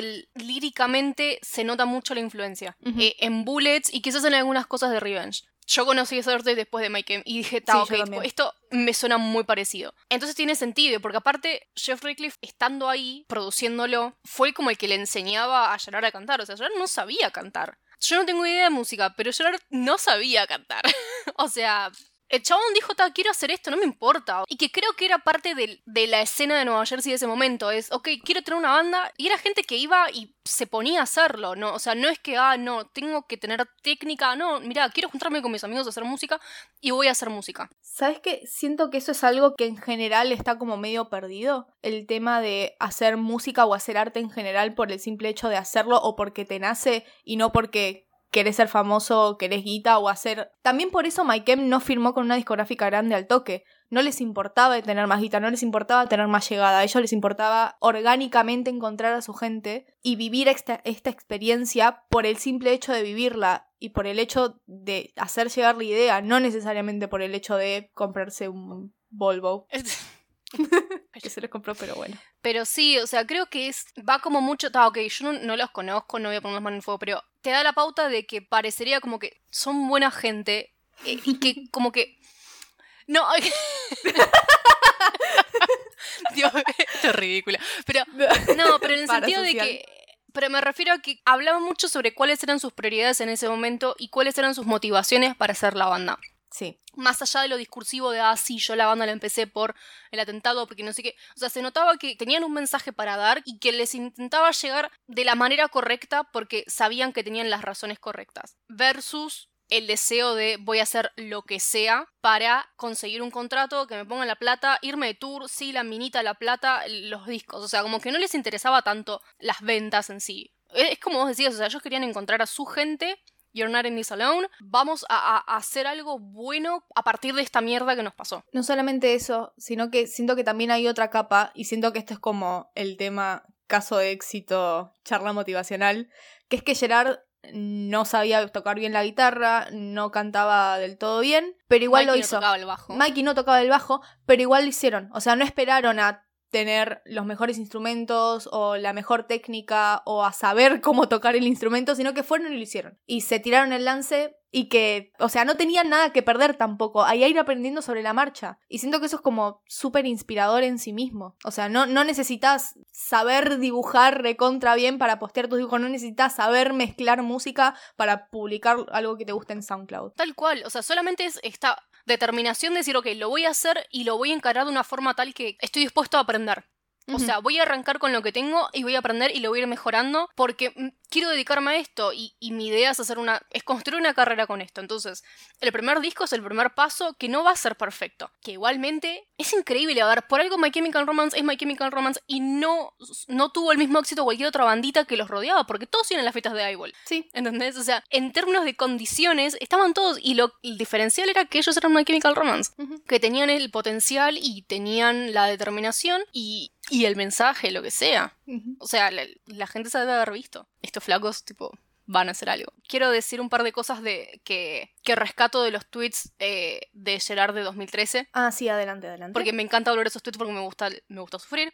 líricamente se nota mucho la influencia en Bullets y quizás en algunas cosas de Revenge. Yo conocí Thursday después de My Chem y dije, esto me suena muy parecido. Entonces tiene sentido, porque aparte Geoff Rickly, estando ahí, produciéndolo, fue como el que le enseñaba a Gerard a cantar. O sea, Gerard no sabía cantar. Yo no tengo idea de música, pero Gerard no sabía cantar. O sea... El chabón dijo, quiero hacer esto, no me importa. Y que creo que era parte de la escena de Nueva Jersey de ese momento. Es, quiero tener una banda. Y era gente que iba y se ponía a hacerlo, ¿no? O sea, no es que, no, tengo que tener técnica. No, mira, quiero juntarme con mis amigos a hacer música y voy a hacer música. ¿Sabes qué? Siento que eso es algo que en general está como medio perdido. El tema de hacer música o hacer arte en general por el simple hecho de hacerlo o porque te nace y no porque... querés ser famoso, querés guita o hacer... También por eso My Chem no firmó con una discográfica grande al toque. No les importaba tener más guita, no les importaba tener más llegada. A ellos les importaba orgánicamente encontrar a su gente y vivir esta experiencia por el simple hecho de vivirla. y por el hecho de hacer llegar la idea, no necesariamente por el hecho de comprarse un Volvo. Que se los compró, pero bueno. Pero sí, o sea, creo que va como mucho... ok, yo no los conozco, no voy a poner las manos en el fuego, pero te da la pauta de que parecería como que son buena gente y que como que... No, Dios, esto es ridículo. Pero en el sentido de que... Pero me refiero a que hablaban mucho sobre cuáles eran sus prioridades en ese momento y cuáles eran sus motivaciones para hacer la banda. Sí. Más allá de lo discursivo de, sí, yo la banda la empecé por el atentado, porque no sé qué. O sea, se notaba que tenían un mensaje para dar y que les intentaba llegar de la manera correcta porque sabían que tenían las razones correctas. Versus el deseo de voy a hacer lo que sea para conseguir un contrato, que me pongan la plata, irme de tour, sí, la minita, la plata, los discos. O sea, como que no les interesaba tanto las ventas en sí. Es como vos decías, o sea, ellos querían encontrar a su gente. You're not in this alone. Vamos a hacer algo bueno a partir de esta mierda que nos pasó. No solamente eso, sino que siento que también hay otra capa, y siento que esto es como el tema caso de éxito, charla motivacional, que es que Gerard no sabía tocar bien la guitarra, no cantaba del todo bien, pero igual lo hizo. Mikey no tocaba el bajo. Mikey no tocaba el bajo, pero igual lo hicieron. O sea, no esperaron a tener los mejores instrumentos o la mejor técnica o a saber cómo tocar el instrumento, sino que fueron y lo hicieron. Y se tiraron el lance y que, o sea, no tenían nada que perder tampoco. Ahí a ir aprendiendo sobre la marcha. Y siento que eso es como súper inspirador en sí mismo. O sea, no necesitas saber dibujar recontra bien para postear tus dibujos. No necesitas saber mezclar música para publicar algo que te guste en SoundCloud. Tal cual. O sea, solamente es esta determinación de decir, ok, lo voy a hacer y lo voy a encarar de una forma tal que estoy dispuesto a aprender. O sea, voy a arrancar con lo que tengo y voy a aprender y lo voy a ir mejorando porque quiero dedicarme a esto y mi idea es construir una carrera con esto. Entonces, el primer disco es el primer paso que no va a ser perfecto. Que igualmente es increíble. A ver, por algo My Chemical Romance es My Chemical Romance y no tuvo el mismo éxito cualquier otra bandita que los rodeaba porque todos iban a las fiestas de Eyeball. Sí. ¿Entendés? O sea, en términos de condiciones estaban todos y el diferencial era que ellos eran My Chemical Romance. Que tenían el potencial y tenían la determinación y el mensaje, lo que sea. O sea, la gente se debe haber visto. Estos flacos, tipo, van a hacer algo. Quiero decir un par de cosas que rescato de los tweets de Gerard de 2013. Ah, sí, adelante. Porque me encanta volver a esos tweets porque me gusta sufrir.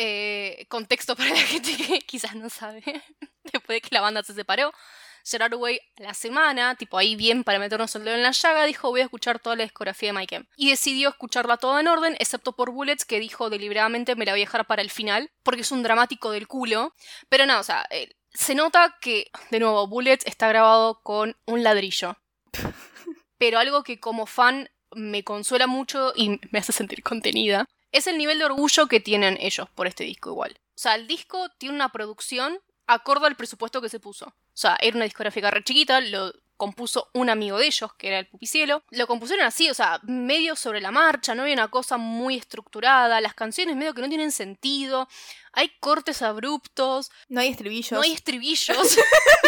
Contexto para la gente que quizás no sabe. Después de que la banda se separó, Gerard Way la semana, tipo ahí bien para meternos el dedo en la llaga, dijo voy a escuchar toda la discografía de Mike M. Y decidió escucharla toda en orden, excepto por Bullets, que dijo deliberadamente me la voy a dejar para el final, porque es un dramático del culo. Pero no, o sea, se nota que, de nuevo, Bullets está grabado con un ladrillo. Pero algo que como fan me consuela mucho y me hace sentir contenida, es el nivel de orgullo que tienen ellos por este disco igual. O sea, el disco tiene una producción acorde al presupuesto que se puso. O sea, era una discográfica re chiquita, lo compuso un amigo de ellos, que era el Pupicielo. Lo compusieron así, o sea, medio sobre la marcha, no había una cosa muy estructurada, las canciones medio que no tienen sentido, hay cortes abruptos. No hay estribillos.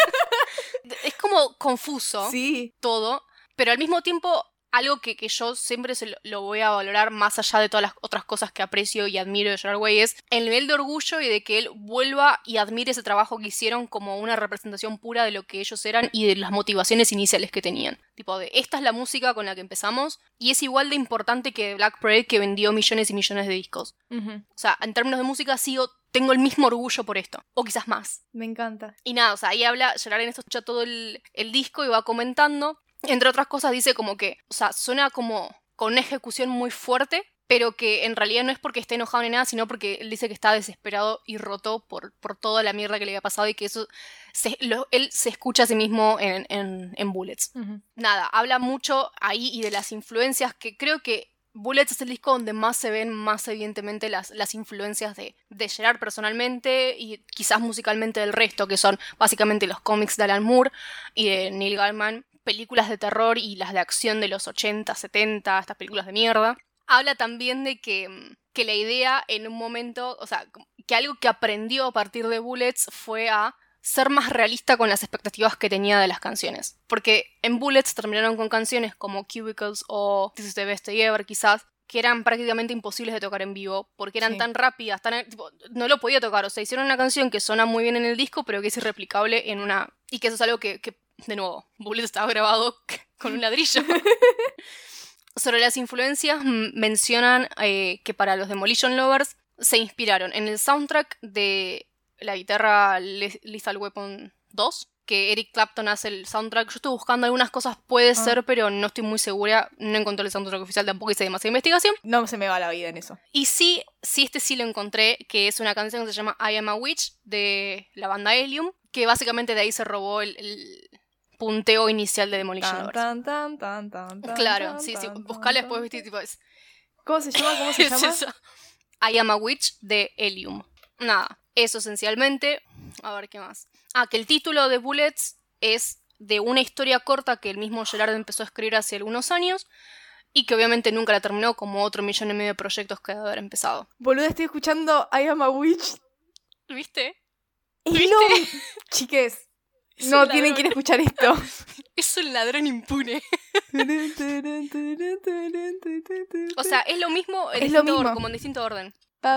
Es como confuso todo, pero al mismo tiempo algo que yo siempre lo voy a valorar más allá de todas las otras cosas que aprecio y admiro de Gerard Way es el nivel de orgullo y de que él vuelva y admire ese trabajo que hicieron como una representación pura de lo que ellos eran y de las motivaciones iniciales que tenían. Tipo de, esta es la música con la que empezamos y es igual de importante que Black Parade que vendió millones y millones de discos. O sea, en términos de música tengo el mismo orgullo por esto, o quizás más. Me encanta. Y nada, o sea, ahí habla, Gerard en esto escucha todo el disco y va comentando. Entre otras cosas dice como que, o sea, suena como con una ejecución muy fuerte, pero que en realidad no es porque esté enojado ni nada, sino porque él dice que está desesperado y roto por toda la mierda que le había pasado y que eso él se escucha a sí mismo en Bullets. Nada, habla mucho ahí y de las influencias que creo que Bullets es el disco donde más se ven más evidentemente las influencias de Gerard personalmente y quizás musicalmente del resto, que son básicamente los cómics de Alan Moore y de Neil Gaiman, películas de terror y las de acción de los 80, 70, estas películas de mierda. Habla también de que la idea en un momento, o sea, que algo que aprendió a partir de Bullets fue a ser más realista con las expectativas que tenía de las canciones. Porque en Bullets terminaron con canciones como Cubicles o This is the Best Day Ever quizás, que eran prácticamente imposibles de tocar en vivo, porque eran tan rápidas, tipo, no lo podía tocar. O sea, hicieron una canción que suena muy bien en el disco, pero que es irreplicable en una... Y que eso es algo que de nuevo, Bullet estaba grabado con un ladrillo. Sobre las influencias mencionan que para los Demolition Lovers se inspiraron en el soundtrack de la guitarra Lethal Weapon 2, que Eric Clapton hace el soundtrack. Yo estoy buscando algunas cosas, puede ser, pero no estoy muy segura. No encontré el soundtrack oficial, tampoco hice demasiada investigación. No se me va la vida en eso. Y sí lo encontré, que es una canción que se llama I Am a Witch, de la banda Helium, que básicamente de ahí se robó el punteo inicial de Demolition Lovers. Claro, sí, buscala después, viste, tipo es... ¿Cómo se llama? ¿Cómo se llama? Eso. I Am a Witch de Helium. Nada, eso esencialmente. A ver, ¿qué más? Que el título de Bullets es de una historia corta que el mismo Gerard empezó a escribir hace algunos años y que obviamente nunca la terminó, como otro 1,5 millones de proyectos que debe haber empezado. Boluda, estoy escuchando I Am a Witch. ¿Viste? ¿Viste? Chiques, no tienen que ir a escuchar esto. Es un ladrón impune. O sea, es lo mismo, como en distinto orden.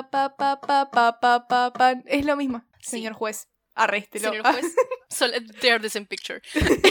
Es lo mismo. Sí. Señor juez, arréstelo. Señor juez, they're the same picture.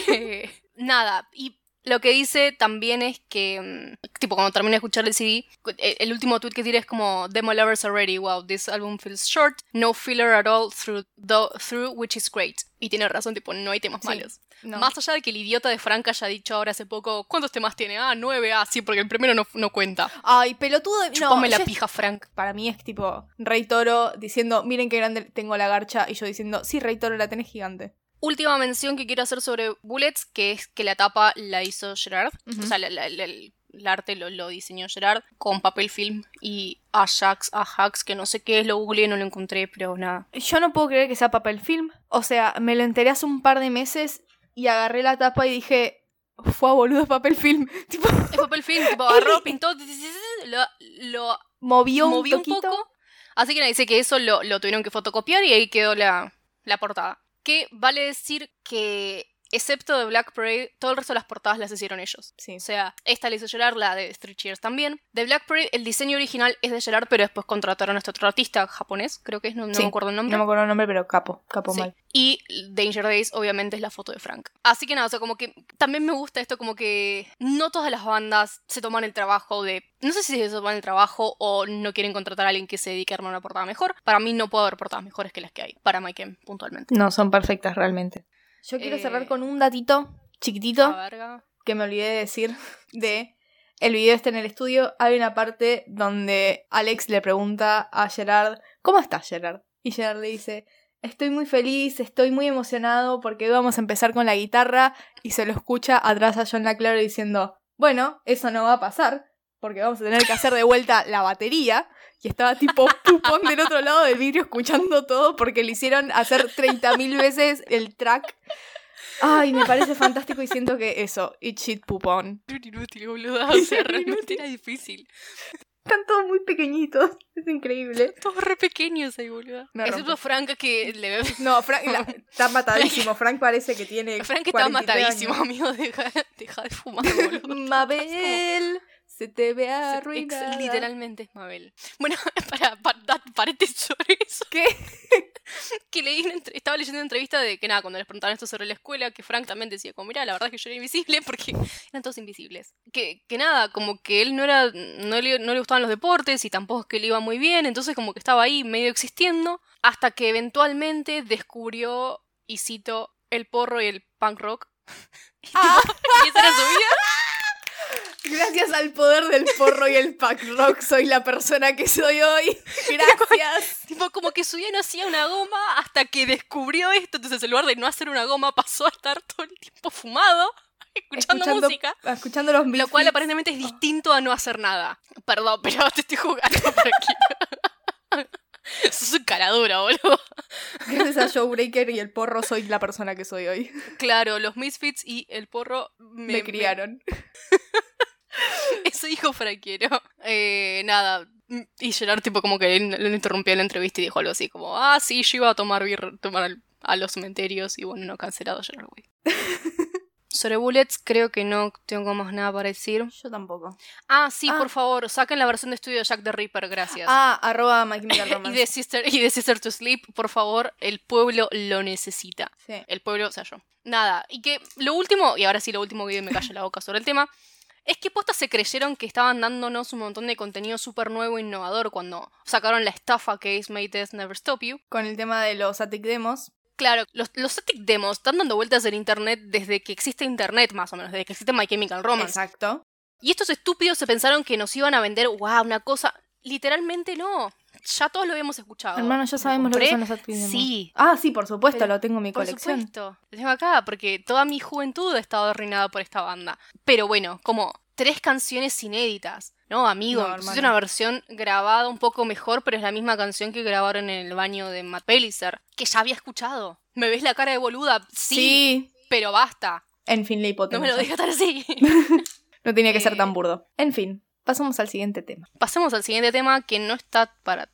Nada, y lo que dice también es que, tipo, cuando termine de escuchar el CD, el último tweet que tira es como Demo lovers are ready, wow, this album feels short, no filler at all through, which is great. Y tiene razón, tipo, no hay temas malos. No. Más allá de que el idiota de Frank haya dicho ahora hace poco, ¿cuántos temas tiene? 9, sí, porque el primero no cuenta. Ay, pelotudo. Chupame la pija, Frank. Para mí es tipo Rey Toro diciendo, miren qué grande tengo la garcha, y yo diciendo, sí, Rey Toro, la tenés gigante. Última mención que quiero hacer sobre Bullets, que es que la tapa la hizo Gerard. O sea, el arte lo diseñó Gerard con papel film y Ajax, que no sé qué es, lo googleé, no lo encontré, pero nada. Yo no puedo creer que sea papel film. O sea, me lo enteré hace un par de meses y agarré la tapa y dije, fue boludo, es papel film. Tipo, es papel film, tipo, agarró, pintó, lo movió un poco. Así que dice que eso lo tuvieron que fotocopiar y ahí quedó la portada. Que vale decir que, excepto de Black Parade, todo el resto de las portadas las hicieron ellos. Sí. O sea, esta la hizo Gerard, la de Street Cheers también. De Black Parade, el diseño original es de Gerard, pero después contrataron a este otro artista japonés, creo que es, no me acuerdo el nombre. No me acuerdo el nombre, pero capo sí. Mal. Y Danger Days, obviamente, es la foto de Frank. Así que nada, o sea, como que también me gusta esto, como que no todas las bandas se toman el trabajo de... No sé si se toman el trabajo o no quieren contratar a alguien que se dedique a armar una portada mejor. Para mí no puede haber portadas mejores que las que hay, para MyChem, puntualmente. No, son perfectas realmente. Yo quiero cerrar con un datito chiquitito que me olvidé de decir de el video en el estudio. Hay una parte donde Alex le pregunta a Gerard, ¿cómo estás, Gerard? Y Gerard le dice, estoy muy feliz, estoy muy emocionado porque hoy vamos a empezar con la guitarra, y se lo escucha atrás a John LaClaro diciendo, bueno, eso no va a pasar porque vamos a tener que hacer de vuelta la batería. Y estaba tipo Pupón del otro lado del vidrio escuchando todo porque le hicieron hacer 30.000 veces el track. Ay, me parece fantástico y siento que eso, it's shit Pupón. Inútil, boluda, o sea, realmente era difícil. Están todos muy pequeñitos, es increíble. Todos re pequeños ahí, boluda. Excepto Frank, que le ve... No, Frank está matadísimo, Frank parece que tiene Frank está matadísimo, años. Amigo, deja de fumar, boludo. Mabel... Se te ve arruinada. Literalmente es Mabel. Bueno, parate sobre eso. ¿Qué? Que estaba leyendo una entrevista de que nada, cuando les preguntaban esto sobre la escuela, que Frank también decía, como mira, la verdad es que yo era invisible porque eran todos invisibles. Que nada, como que él no le gustaban los deportes y tampoco es que le iba muy bien, entonces como que estaba ahí medio existiendo, hasta que eventualmente descubrió, y cito, el porro y el punk rock. Y esa era su vida. Gracias al poder del porro y el punk rock soy la persona que soy hoy. Gracias. Tipo, como que su día no hacía una goma hasta que descubrió esto. Entonces, en lugar de no hacer una goma, pasó a estar todo el tiempo fumado, escuchando música. Escuchando los Lo cual aparentemente es distinto a no hacer nada. Perdón, pero te estoy jugando por aquí. Sos un cara dura, boludo. Gracias a Jawbreaker y el porro soy la persona que soy hoy. Claro, los Misfits y el porro me criaron. Eso dijo Franquero. Nada. Y Gerard tipo como que le interrumpió la entrevista y dijo algo así como, sí, yo iba a tomar a los cementerios y bueno, no cancelado Gerard, güey. Sobre Bullets creo que no tengo más nada para decir. Yo tampoco. Ah, sí, por favor, saquen la versión de estudio de Jack the Ripper, gracias. @ My Chemical Romance. y de Sister to Sleep, por favor, el pueblo lo necesita. Sí. El pueblo, o sea, yo. Nada, y que lo último, y ahora sí lo último que me calle la boca sobre el tema, es que posta se creyeron que estaban dándonos un montón de contenido súper nuevo e innovador cuando sacaron la estafa que es May Death Never Stop You. Con el tema de los Attic Demos. Claro, los Attic Demos están dando vueltas en internet desde que existe internet, más o menos, desde que existe My Chemical Romance. Exacto. Y estos estúpidos se pensaron que nos iban a vender, wow, una cosa. Literalmente no. Ya todos lo habíamos escuchado. Hermano, ya sabemos lo que son los Attic Demos. Sí. Sí, por supuesto, lo tengo en mi colección. Por supuesto. Lo tengo acá, porque toda mi juventud ha estado arruinada por esta banda. Pero bueno, como 3 canciones inéditas. No, amigo, es una versión grabada un poco mejor, pero es la misma canción que grabaron en el baño de Matt Pelizer, que ya había escuchado. ¿Me ves la cara de boluda? Sí. Pero basta. En fin, la hipotenusa. No me lo dejes estar así. No tenía que ser tan burdo. En fin, pasamos al siguiente tema. Pasemos al siguiente tema que no está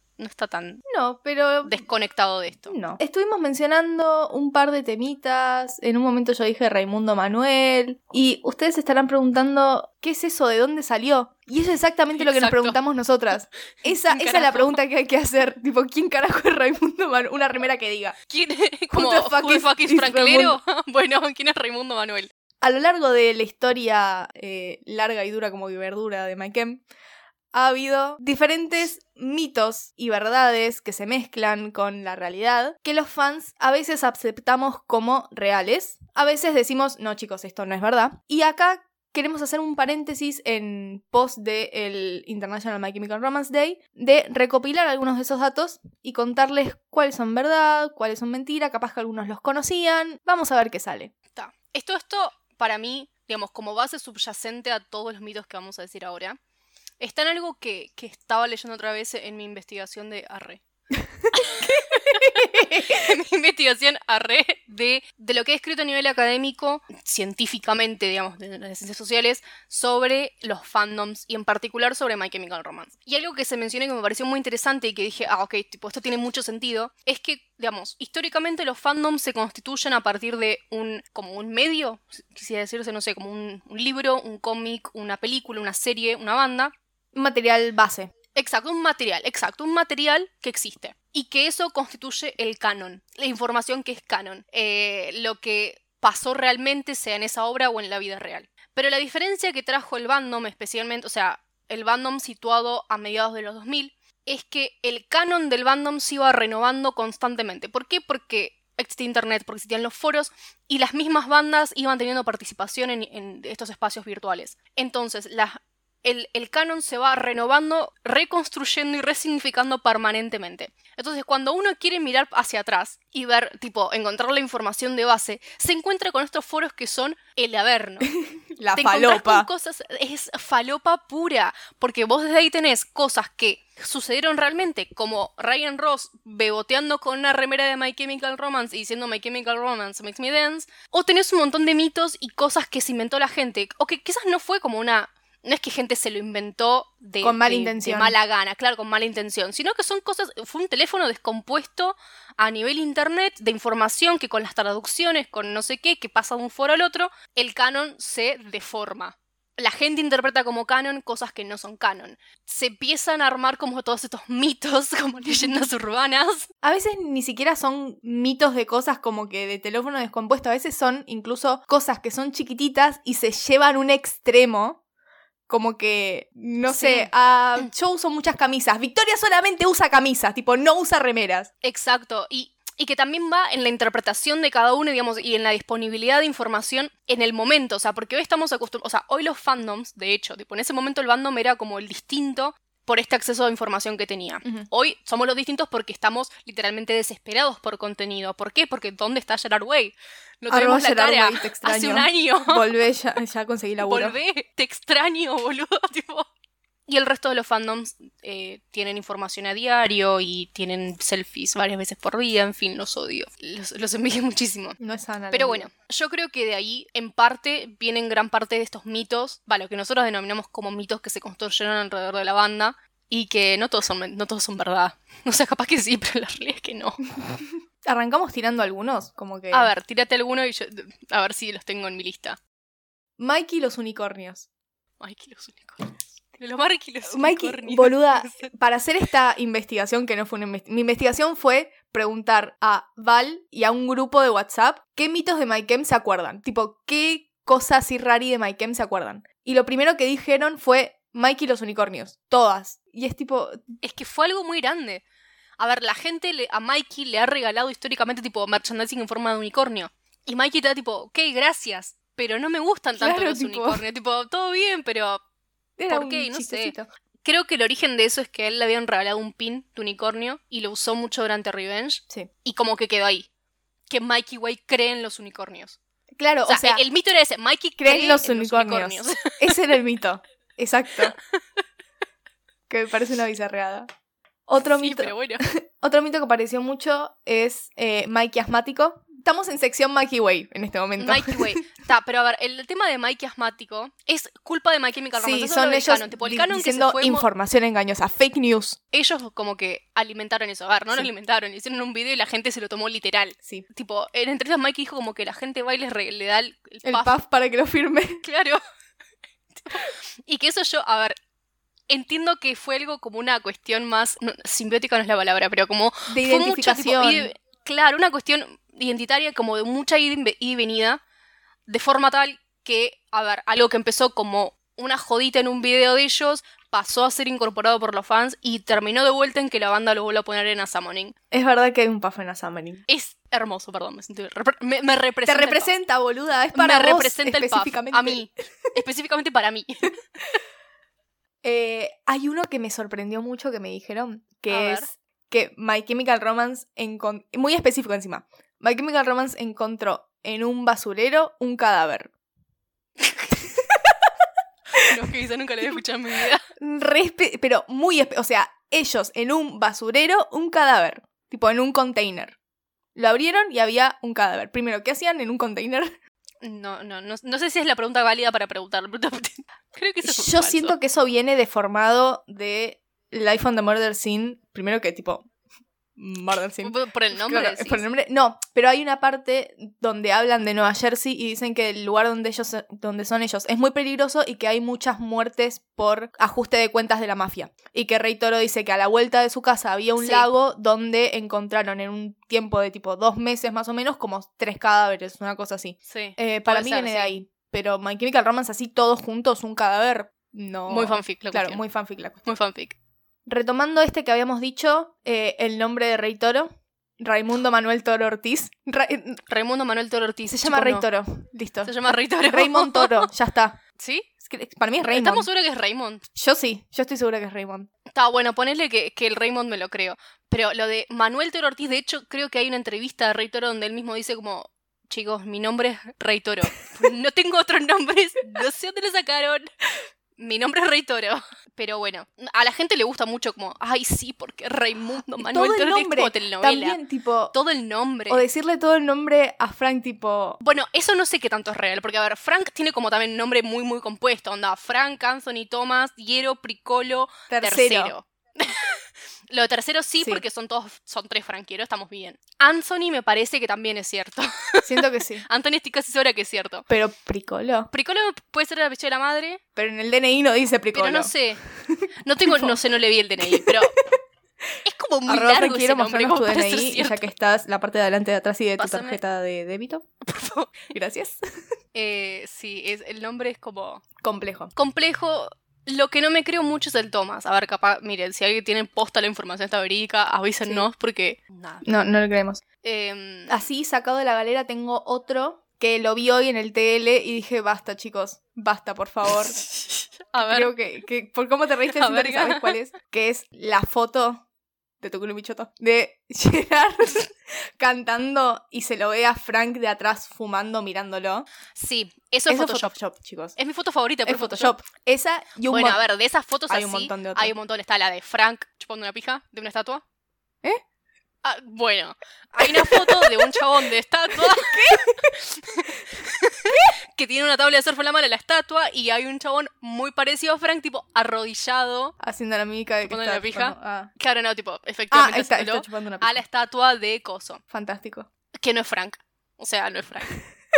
tan desconectado de esto. No. Estuvimos mencionando un par de temitas. En un momento yo dije Raimundo Manuel. Y ustedes se estarán preguntando, ¿qué es eso? ¿De dónde salió? Y es exactamente lo que nos preguntamos nosotras. Esa es la pregunta que hay que hacer. Tipo, ¿quién carajo es Raimundo Manuel? Una remera que diga. ¿Quién es? ¿Como who the fuck is Franklero? Bueno, ¿quién es Raimundo Manuel? A lo largo de la historia larga y dura como verdura de My Chem, ha habido diferentes mitos y verdades que se mezclan con la realidad, que los fans a veces aceptamos como reales, a veces decimos, no chicos, esto no es verdad. Y acá queremos hacer un paréntesis en post del International My Chemical Romance Day, de recopilar algunos de esos datos y contarles cuáles son verdad, cuáles son mentira, capaz que algunos los conocían. Vamos a ver qué sale. Esto, para mí, digamos, como base subyacente a todos los mitos que vamos a decir ahora, está en algo que estaba leyendo otra vez en mi investigación de Arre. En mi investigación Arre de lo que he escrito a nivel académico, científicamente, digamos, de las ciencias sociales, sobre los fandoms y en particular sobre My Chemical Romance. Y algo que se menciona que me pareció muy interesante y que dije, ok, tipo, esto tiene mucho sentido, es que, digamos, históricamente los fandoms se constituyen a partir de un medio, quisiera decirse, no sé, como un libro, un cómic, una película, una serie, una banda. Un material base. Exacto, un material que existe. Y que eso constituye el canon, la información que es canon, lo que pasó realmente, sea en esa obra o en la vida real. Pero la diferencia que trajo el fandom, especialmente, o sea, el fandom situado a mediados de los 2000, es que el canon del fandom se iba renovando constantemente. ¿Por qué? Porque existía internet, porque existían los foros y las mismas bandas iban teniendo participación en estos espacios virtuales. Entonces, el canon se va renovando, reconstruyendo y resignificando permanentemente. Entonces, cuando uno quiere mirar hacia atrás y ver, tipo, encontrar la información de base, se encuentra con estos foros que son el averno. La falopa. Con cosas, es falopa pura, porque vos desde ahí tenés cosas que sucedieron realmente, como Ryan Ross beboteando con una remera de My Chemical Romance y diciendo My Chemical Romance makes me dance, o tenés un montón de mitos y cosas que se inventó la gente, o que quizás no fue como no es que gente se lo inventó con mala intención. De mala gana, claro, con mala intención, sino que son cosas, fue un teléfono descompuesto a nivel internet de información que con las traducciones, con no sé qué, que pasa de un foro al otro, el canon se deforma. La gente interpreta como canon cosas que no son canon. Se empiezan a armar como todos estos mitos, como leyendas urbanas. A veces ni siquiera son mitos de cosas como que de teléfono descompuesto, a veces son incluso cosas que son chiquititas y se llevan un extremo. Como que, no sé, yo uso muchas camisas. Victoria solamente usa camisas, tipo, no usa remeras. Exacto, y que también va en la interpretación de cada uno, digamos, y en la disponibilidad de información en el momento. O sea, porque hoy estamos acostumbrados, o sea, hoy los fandoms, de hecho, tipo, en ese momento el fandom era como el distinto por este acceso a información que tenía. Uh-huh. Hoy somos los distintos porque estamos literalmente desesperados por contenido. ¿Por qué? Porque ¿dónde está Gerard Way? No tenemos la cara hace un año. Volvé, ya conseguí laburo. Volvé, te extraño, boludo. Tipo. Y el resto de los fandoms tienen información a diario y tienen selfies varias veces por día. En fin, los odio. Los envidio muchísimo. No es sana. Pero bueno, yo creo que de ahí, en parte, vienen gran parte de estos mitos, lo que nosotros denominamos como mitos que se construyeron alrededor de la banda y que no todos son verdad. O sea, capaz que sí, pero la realidad es que no. Arrancamos tirando algunos, como que... A ver, tírate alguno y yo... A ver si los tengo en mi lista. Mikey y los unicornios. Mikey y los unicornios. Los Mikey y los Mikey, unicornios. boluda, para hacer esta investigación, que no fue mi investigación fue preguntar a Val y a un grupo de WhatsApp qué mitos de MyChem se acuerdan. Tipo, qué cosas así rari de MyChem se acuerdan. Y lo primero que dijeron fue Mikey y los unicornios. Todas. Y es tipo... Es que fue algo muy grande. A ver, la gente a Mikey le ha regalado históricamente tipo merchandising en forma de unicornio. Y Mikey te da tipo, ok, gracias, pero no me gustan tanto los unicornios. Tipo, todo bien, pero... ¿Por qué? No sé. Creo que el origen de eso es que a él le habían regalado un pin de unicornio y lo usó mucho durante Revenge. Sí. Y como que quedó ahí. Que Mikey Way cree en los unicornios. Claro, o sea el mito era ese. Mikey cree en los unicornios. Ese era el mito. Exacto. Que me parece una bizarreada. Otro mito. Pero bueno. Otro mito que apareció mucho es Mikey asmático. Estamos en sección Mikey Way en este momento. Mikey Way. Pero a ver, el tema de Mikey asmático es culpa de My Chemical Romance. Sí, son ellos diciendo información engañosa, fake news. Ellos como que alimentaron eso. A ver, no lo alimentaron, le hicieron un video y la gente se lo tomó literal. Sí. Tipo, en entrevistas Mikey dijo como que la gente va y le da el puff para que lo firme. Claro. Y que eso a ver, entiendo que fue algo como una cuestión más... simbiótica no es la palabra, pero como... De identificación. Claro, una cuestión identitaria como de mucha ida y venida, de forma tal que, a ver, algo que empezó como una jodita en un video de ellos, pasó a ser incorporado por los fans y terminó de vuelta en que la banda lo vuelve a poner en A Summoning. Es verdad que hay un puff en A Summoning. Es hermoso, perdón, me representa. Te representa, boluda, es para me vos representa específicamente. El puff, a mí, específicamente para mí. Hay uno que me sorprendió mucho que me dijeron, que es que My Chemical Romance, muy específico encima, My Chemical Romance encontró en un basurero un cadáver. No, que quizá nunca lo había escuchado en mi vida. Pero muy... o sea, ellos en un basurero, un cadáver. Tipo, en un container. Lo abrieron y había un cadáver. Primero, ¿qué hacían en un container? No sé si es la pregunta válida para preguntarlo. Creo que eso es Yo falso. siento que eso viene deformado de Life on the Murder Scene. Primero que tipo... Murder Scene. ¿Por el nombre? Claro, por el nombre. No, pero hay una parte donde hablan de Nueva Jersey y dicen que el lugar donde son ellos es muy peligroso y que hay muchas muertes por ajuste de cuentas de la mafia. Y que Rey Toro dice que a la vuelta de su casa había un lago donde encontraron en un tiempo de tipo 2 meses más o menos como 3 cadáveres, una cosa así. Sí. Para mí viene de ahí. Pero My Chemical Romance así todos juntos, un cadáver, no. Muy fanfic la cuestión. Claro, muy fanfic la cuestión. Muy fanfic. Retomando que habíamos dicho, el nombre de Rey Toro, Raimundo Manuel Toro Ortiz. Raimundo Manuel Toro Ortiz. Se llama Rey Toro, listo. Se llama Rey Toro. Raymond Toro, ya está. ¿Sí? Para mí es Raymond. ¿Estamos seguros que es Raymond? Yo sí, yo estoy segura que es Raymond. Está bueno, ponele que el Raymond me lo creo. Pero lo de Manuel Toro Ortiz, de hecho, creo que hay una entrevista de Rey Toro donde él mismo dice como... Chicos, mi nombre es Rey Toro. No tengo otros nombres, no sé dónde lo sacaron. Mi nombre es Rey Toro. Pero bueno, a la gente le gusta mucho como, ay sí, porque Raimundo Manuel todo el Toro nombre, es como telenovela. También, tipo, todo el nombre. O decirle todo el nombre a Frank, tipo... Bueno, eso no sé qué tanto es real, porque a ver, Frank tiene como también un nombre muy muy compuesto, onda, Frank, Anthony, Thomas, Hiero, Pricolo, tercero. Lo de tercero sí, porque son 3 franqueros, estamos bien. Anthony me parece que también es cierto. Siento que sí. Anthony estoy casi segura que es cierto. Pero Pricolo. Pricolo puede ser el apellido de la madre. Pero en el DNI no dice Pricolo. Pero no sé. No tengo, no sé, no le vi el DNI, pero es como muy largo ese nombre. Tu DNI y ya que estás la parte de adelante, de atrás y de tu tarjeta de débito. Por favor. Gracias. Sí, el nombre es como... Complejo. Lo que no me creo mucho es el Thomas. A ver, capaz, miren, si alguien tiene posta la información esta verídica, avísennos porque... Nada. No lo creemos. Así, sacado de la galera, tengo otro que lo vi hoy en el TL y dije, basta, chicos, basta, por favor. A ver. Creo que por cómo te reíste, siento que sabes cuál es. Que es la foto de tu culo bichoto de Gerard cantando y se lo ve a Frank de atrás fumando, mirándolo. Sí, eso es Photoshop, chicos. Es mi foto favorita por Photoshop. Esa y bueno, a ver, de esas fotos hay así, un montón de otras. hay un montón. Está la de Frank chupando una pija de una estatua. ¿Eh? Bueno, hay una foto de un chabón de estatua. que tiene una tabla de surf en la mano, la estatua, y hay un chabón muy parecido a Frank, tipo, arrodillado. Haciendo la mímica de que está la pija. chupando, Claro, no, tipo, efectivamente está chupando una pija. a la estatua de Coso. Fantástico. Que no es Frank. O sea, no es Frank.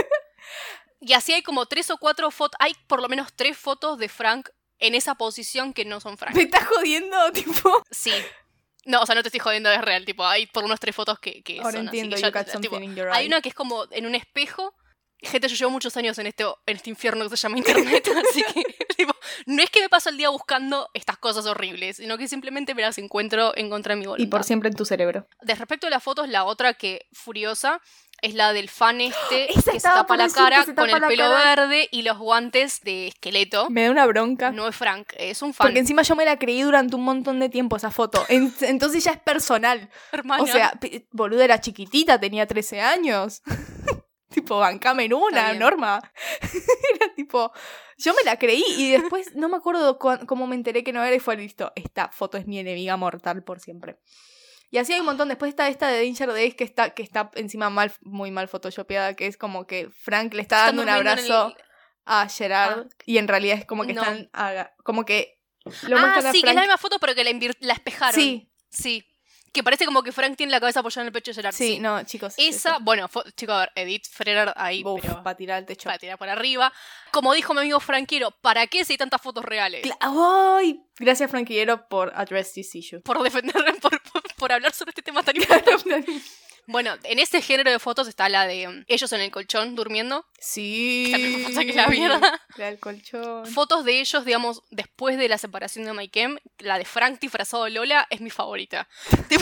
Y así hay como 3 o 4 fotos, hay por lo menos 3 fotos de Frank en esa posición que no son Frank. ¿Me estás jodiendo, tipo? Sí. No, o sea, no te estoy jodiendo, es real, tipo, hay por lo menos 3 fotos que ahora son entiendo, así. you got something in your eye. Hay una que es como en un espejo. Gente, yo llevo muchos años en este infierno que se llama internet, así que, tipo, no es que me paso el día buscando estas cosas horribles, sino que simplemente me las encuentro en contra de mi voluntad. Y por siempre en tu cerebro. De respecto a las fotos, la otra que furiosa es la del fan que se estaba tapa por la decir cara que se con tapa el la pelo cara. verde y los guantes de esqueleto. Me da una bronca. No es Frank, es un fan. Porque encima yo me la creí durante un montón de tiempo esa foto. Entonces ya es personal. Hermana. O sea, boluda, era chiquitita, tenía 13 años. Tipo, bancame en una, Norma. Era tipo, yo me la creí y después no me acuerdo cómo me enteré que no era y fue listo. Esta foto es mi enemiga mortal por siempre. Y así hay un montón. Después está esta de Danger Days que está encima muy mal photoshopeada, que es como que Frank le está dando un abrazo a Gerard y en realidad es como que están como que lo muestran a sí, Frank. que es la misma foto pero que la espejaron. Sí. Que parece como que Frank tiene la cabeza apoyada en el pecho de Gerard. Sí, no, chicos. Esa, bueno, chicos, a ver, Edith Ferrer ahí, pero para tirar al techo. Para tirar por arriba. Como dijo mi amigo Franquero, ¿para qué si hay tantas fotos reales? ¡Ay! Gracias, Franquillero, por address this issue. Por defender, por hablar sobre este tema tan importante. Bueno, en este género de fotos está la de ellos en el colchón durmiendo. Sí. O sea, que la mierda. La del colchón. Fotos de ellos, digamos, después de la separación de Mike M. La de Frank disfrazado de Lola es mi favorita. Tipo,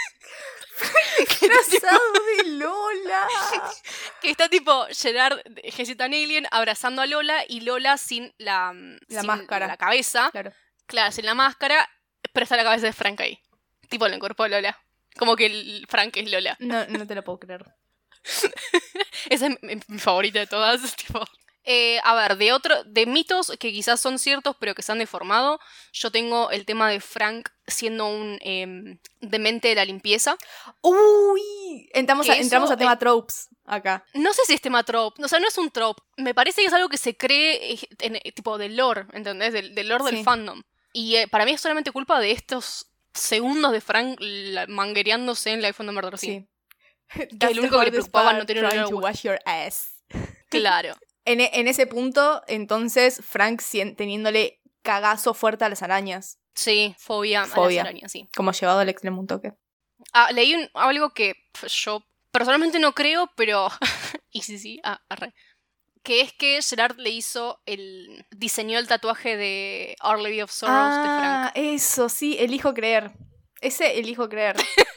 disfrazado de Lola. Que está tipo Gerard, Hesitant Alien, abrazando a Lola y Lola sin la máscara. La cabeza. Claro, sin la máscara, pero está la cabeza de Frank ahí. Tipo en el cuerpo de Lola. Como que el Frank es Lola. No te lo puedo creer. Esa es mi favorita de todas. Tipo. A ver, de mitos que quizás son ciertos pero que se han deformado, yo tengo el tema de Frank siendo un demente de la limpieza. ¡Uy! Entramos a tema tropes acá. No sé si es tema trope, o sea, no es un trope. Me parece que es algo que se cree tipo del lore, ¿entendés? Del lore del fandom. Y para mí es solamente culpa de estos segundos de Frank manguereándose en Life on the Murder Scene. Sí. Que lo único que le preocupaba no tener trying un to wash your ass. Claro. En ese punto, entonces, Frank teniéndole cagazo fuerte a las arañas. Sí, fobia. A las arañas, sí. Como llevado al extremo un toque. Leí algo que yo personalmente no creo, pero... y sí, arre. Que es que Gerard le diseñó el tatuaje de Our Lady of Sorrows de Frank. Eso, sí, elijo creer. Ese elijo creer.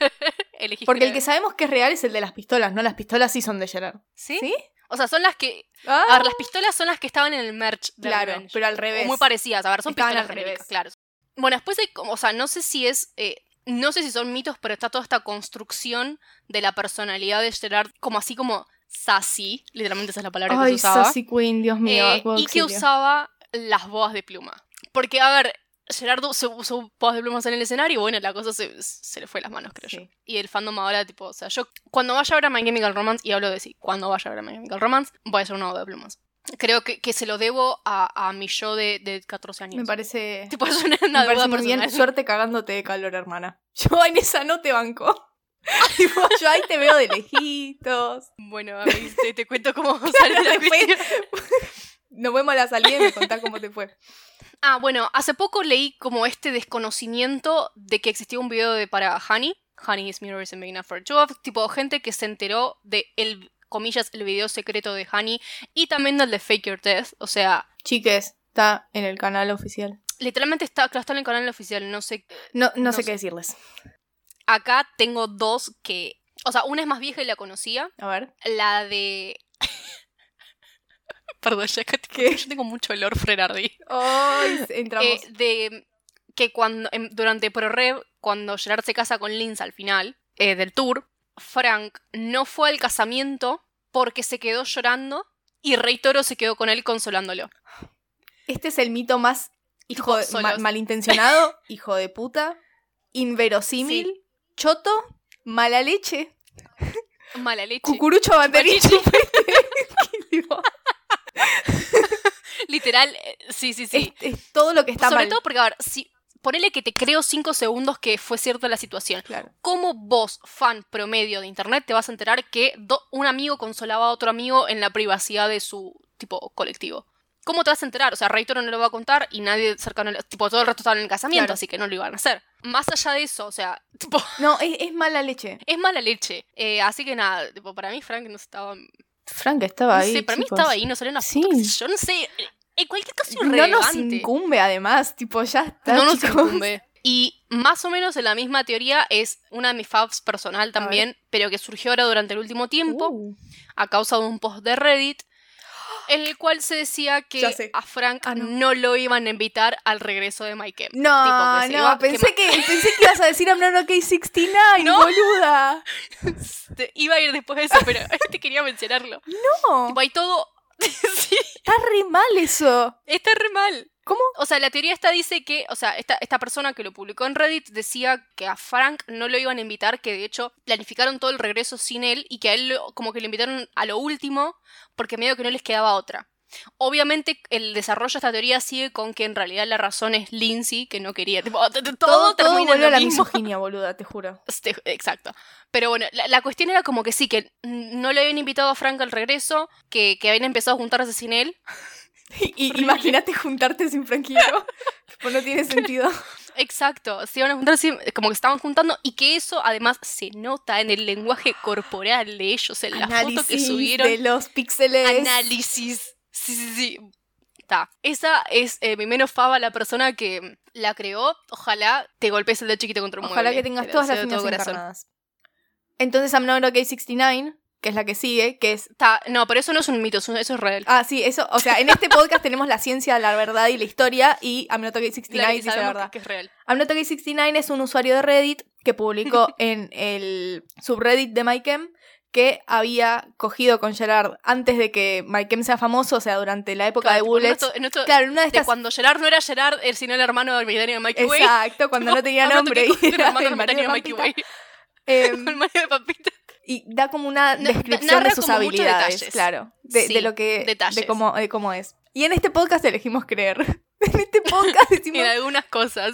Porque el que sabemos que es real es el de las pistolas, ¿no? Las pistolas sí son de Gerard. ¿Sí? O sea, son las que... A ver, las pistolas son las que estaban en el merch de Revenge. Pero al revés. O muy parecidas, a ver, son Estaban pistolas al revés. Claro. Bueno, después hay como... O sea, no sé si es... no sé si son mitos, pero está toda esta construcción de la personalidad de Gerard como así como sassy. Literalmente esa es la palabra que se usaba. Sassy Queen, Dios mío. Y que usaba las boas de pluma. Porque, a ver... Gerardo se usó boas de plumas en el escenario y bueno, la cosa se le fue de las manos, creo yo. Y el fandom ahora, tipo, o sea, yo cuando vaya a ver a My Chemical Romance, y hablo de sí, cuando vaya a ver a My Chemical Romance, voy a hacer una boa de plumas. Creo que se lo debo a mi yo de 14 años. Me parece... Tipo, es una me parece deuda muy personal. bien. Suerte cagándote de calor, hermana. Yo en esa no te banco. Tipo, yo ahí te veo de lejitos. Bueno, a ver, te cuento cómo salió la cuestión. Nos vemos a la salida y me contás cómo te fue. Bueno, hace poco leí como este desconocimiento de que existía un video para Honey. Honey is Mirrors and Big Enough for Two. Tipo, gente que se enteró de el video secreto de Honey y también del de Fake Your Death. O sea... Chiques, está en el canal oficial. Literalmente está en el canal oficial, no sé... No sé qué decirles. Acá tengo dos que... O sea, una es más vieja y la conocía. A ver. La de... Perdón, ya que yo tengo mucho olor Frerardi. Ay, entramos. De que durante ProRev, cuando Gerard se casa con Linz al final del tour, Frank no fue al casamiento porque se quedó llorando y Rey Toro se quedó con él consolándolo. Este es el mito más malintencionado, hijo de puta, inverosímil, choto, mala leche. Mala leche. Cucurucho banderín chupete. Literal, sí. Es todo lo que está mal. Sobre todo porque, a ver, si ponele que te creo 5 segundos que fue cierta la situación. Claro. ¿Cómo vos, fan promedio de internet, te vas a enterar que un amigo consolaba a otro amigo en la privacidad de su, tipo, colectivo? ¿Cómo te vas a enterar? O sea, Reitero no lo va a contar y nadie cercano, tipo, todo el resto estaba en el casamiento, claro. Así que no lo iban a hacer. Más allá de eso, o sea, tipo... No, es mala leche. Es mala leche. Así que nada, tipo, para mí Frank no estaba... Frank estaba ahí, No sé, para mí estaba ahí, no salió una foto, qué sé yo, no sé... En cualquier caso irrelevante. No nos incumbe, además, tipo, ya está, No nos chicos. incumbe. Y más o menos en la misma teoría es una de mis faves personal también, pero que surgió ahora durante el último tiempo, a causa de un post de Reddit, en el cual se decía que a Frank no lo iban a invitar al regreso de My Chem. No, pensé que ibas a decir I'm not okay 69, ¿no? Boluda. Iba a ir después de eso, pero te quería mencionarlo. No. Tipo, hay todo... sí. Está re mal eso. Está re mal. ¿Cómo? O sea, la teoría esta dice que, o sea, esta persona que lo publicó en Reddit decía que a Frank no lo iban a invitar, que de hecho planificaron todo el regreso sin él y que a él como que lo invitaron a lo último porque medio que no les quedaba otra. Obviamente el desarrollo de esta teoría sigue con que en realidad la razón es Lindsay, que no quería. Tipo, todo termina vuelve en a lo la mismo. misoginia, boluda, te juro. Exacto. Pero bueno, la cuestión era como que sí, que no le habían invitado a Frank al regreso, que habían empezado a juntarse sin él. Y imagínate juntarte sin Franquito. Pues no tiene sentido. Exacto, se iban a juntar como que estaban juntando y que eso además se nota en el lenguaje corporal de ellos, en la foto que subieron. De los píxeles. Análisis. Sí. Esa es mi menos fava, la persona que la creó. Ojalá te golpees el dedo chiquito contra un mueble. Ojalá que tengas todas las uñas encarnadas. Entonces I'm not okay 69, que es la que sigue, que es... No, pero eso no es un mito, eso es real. Ah, sí, eso, o sea, en este podcast tenemos la ciencia, la verdad y la historia, y I'm not okay 69 dice la verdad. Que es real. I'm not okay 69 es un usuario de Reddit que publicó en el subreddit de My Chem que había cogido con Gerard antes de que My Chem sea famoso, o sea, durante la época de Bullets. Claro, en una de estas... cuando Gerard no era Gerard, sino el hermano de Milenio de Mikey Way. Exacto, cuando no tenía nombre. Y era el marido de Mikey Way. El marido de Papita. Y da como una descripción de sus habilidades, claro, de lo que, detalles. de cómo es. Y en este podcast elegimos creer. En este podcast decimos... en algunas cosas.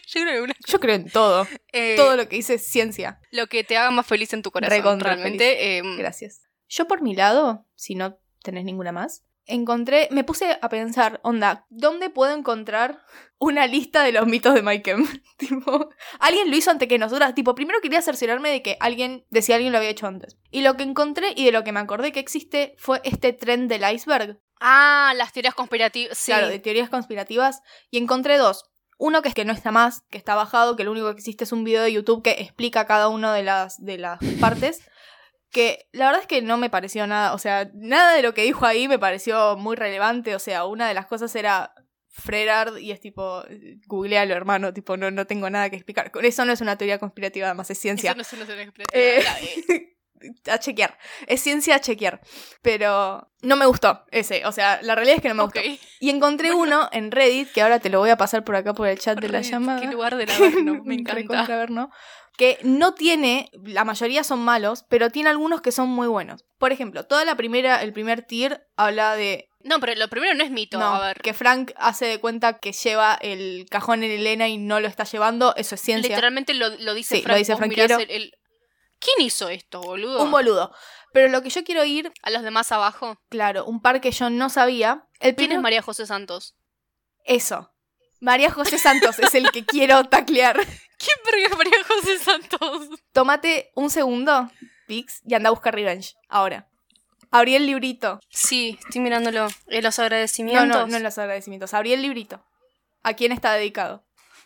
Yo creo en todo. Todo lo que dice es ciencia. Lo que te haga más feliz en tu corazón, realmente. Gracias. Yo por mi lado, si no tenés ninguna más, me puse a pensar, onda, ¿dónde puedo encontrar una lista de los mitos de My Chem? Tipo, alguien lo hizo antes que nosotras. Tipo, primero quería cerciorarme de que alguien lo había hecho antes. Y lo que encontré y de lo que me acordé que existe fue este tren del iceberg. Ah, las teorías conspirativas. Sí. Claro, de teorías conspirativas. Y encontré dos. Uno que es que no está más, que está bajado, que lo único que existe es un video de YouTube que explica cada una de las partes. Que la verdad es que no me pareció nada, o sea, nada de lo que dijo ahí me pareció muy relevante, o sea, una de las cosas era Frerard y es tipo, googlealo, hermano, tipo, no tengo nada que explicar. Eso no es una teoría conspirativa, además es ciencia. Eso no es una teoría conspirativa. A chequear, es ciencia a chequear, pero no me gustó ese, o sea, la realidad es que no me gustó. Y encontré uno en Reddit, que ahora te lo voy a pasar por acá por el chat de la llamada. Qué lugar del Averno, me encanta. Que no tiene, la mayoría son malos, pero tiene algunos que son muy buenos. Por ejemplo, el primer tier habla de... No, pero lo primero no es mito, no, a ver. Que Frank hace de cuenta que lleva el cajón en Elena y no lo está llevando, eso es ciencia. Literalmente lo dice sí, Frank. Lo dice Franquero. ¿Quién hizo esto, boludo? Un boludo. Pero lo que yo quiero ir... ¿A los demás abajo? Claro, un par que yo no sabía. ¿Quién es María José Santos? Eso. María José Santos es el que quiero taclear. ¿Quién verga es María José Santos? Tómate un segundo, Pix, y anda a buscar Revenge. Ahora. Abrí el librito. Sí, estoy mirándolo. ¿Los agradecimientos? No los agradecimientos. Abrí el librito. ¿A quién está dedicado?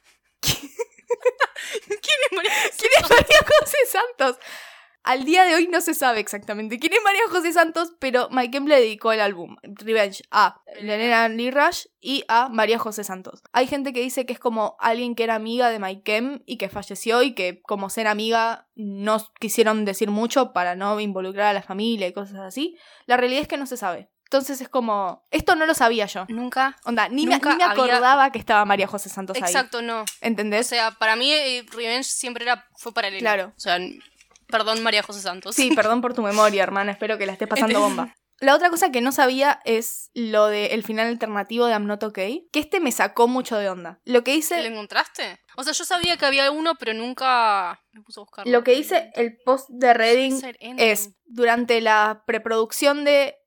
¿Quién es María José Santos? Al día de hoy no se sabe exactamente quién es María José Santos, pero My Chem le dedicó el álbum Revenge a Elena Lee Rush y a María José Santos. Hay gente que dice que es como alguien que era amiga de My Chem y que falleció y que como ser amiga no quisieron decir mucho para no involucrar a la familia y cosas así. La realidad es que no se sabe. Entonces es como... Esto no lo sabía yo. Nunca. Onda, ni me acordaba que estaba María José Santos ahí. Exacto, no. ¿Entendés? O sea, para mí Revenge siempre fue para Elena. Claro. O sea, perdón María José Santos. Sí, perdón por tu memoria, hermana. Espero que la estés pasando bomba. La otra cosa que no sabía es lo del final alternativo de I'm Not Okay, que me sacó mucho de onda. Lo que dice... ¿Lo encontraste? O sea, yo sabía que había uno, pero nunca me puse a buscarlo. Lo que dice el post de Reading es, durante la preproducción de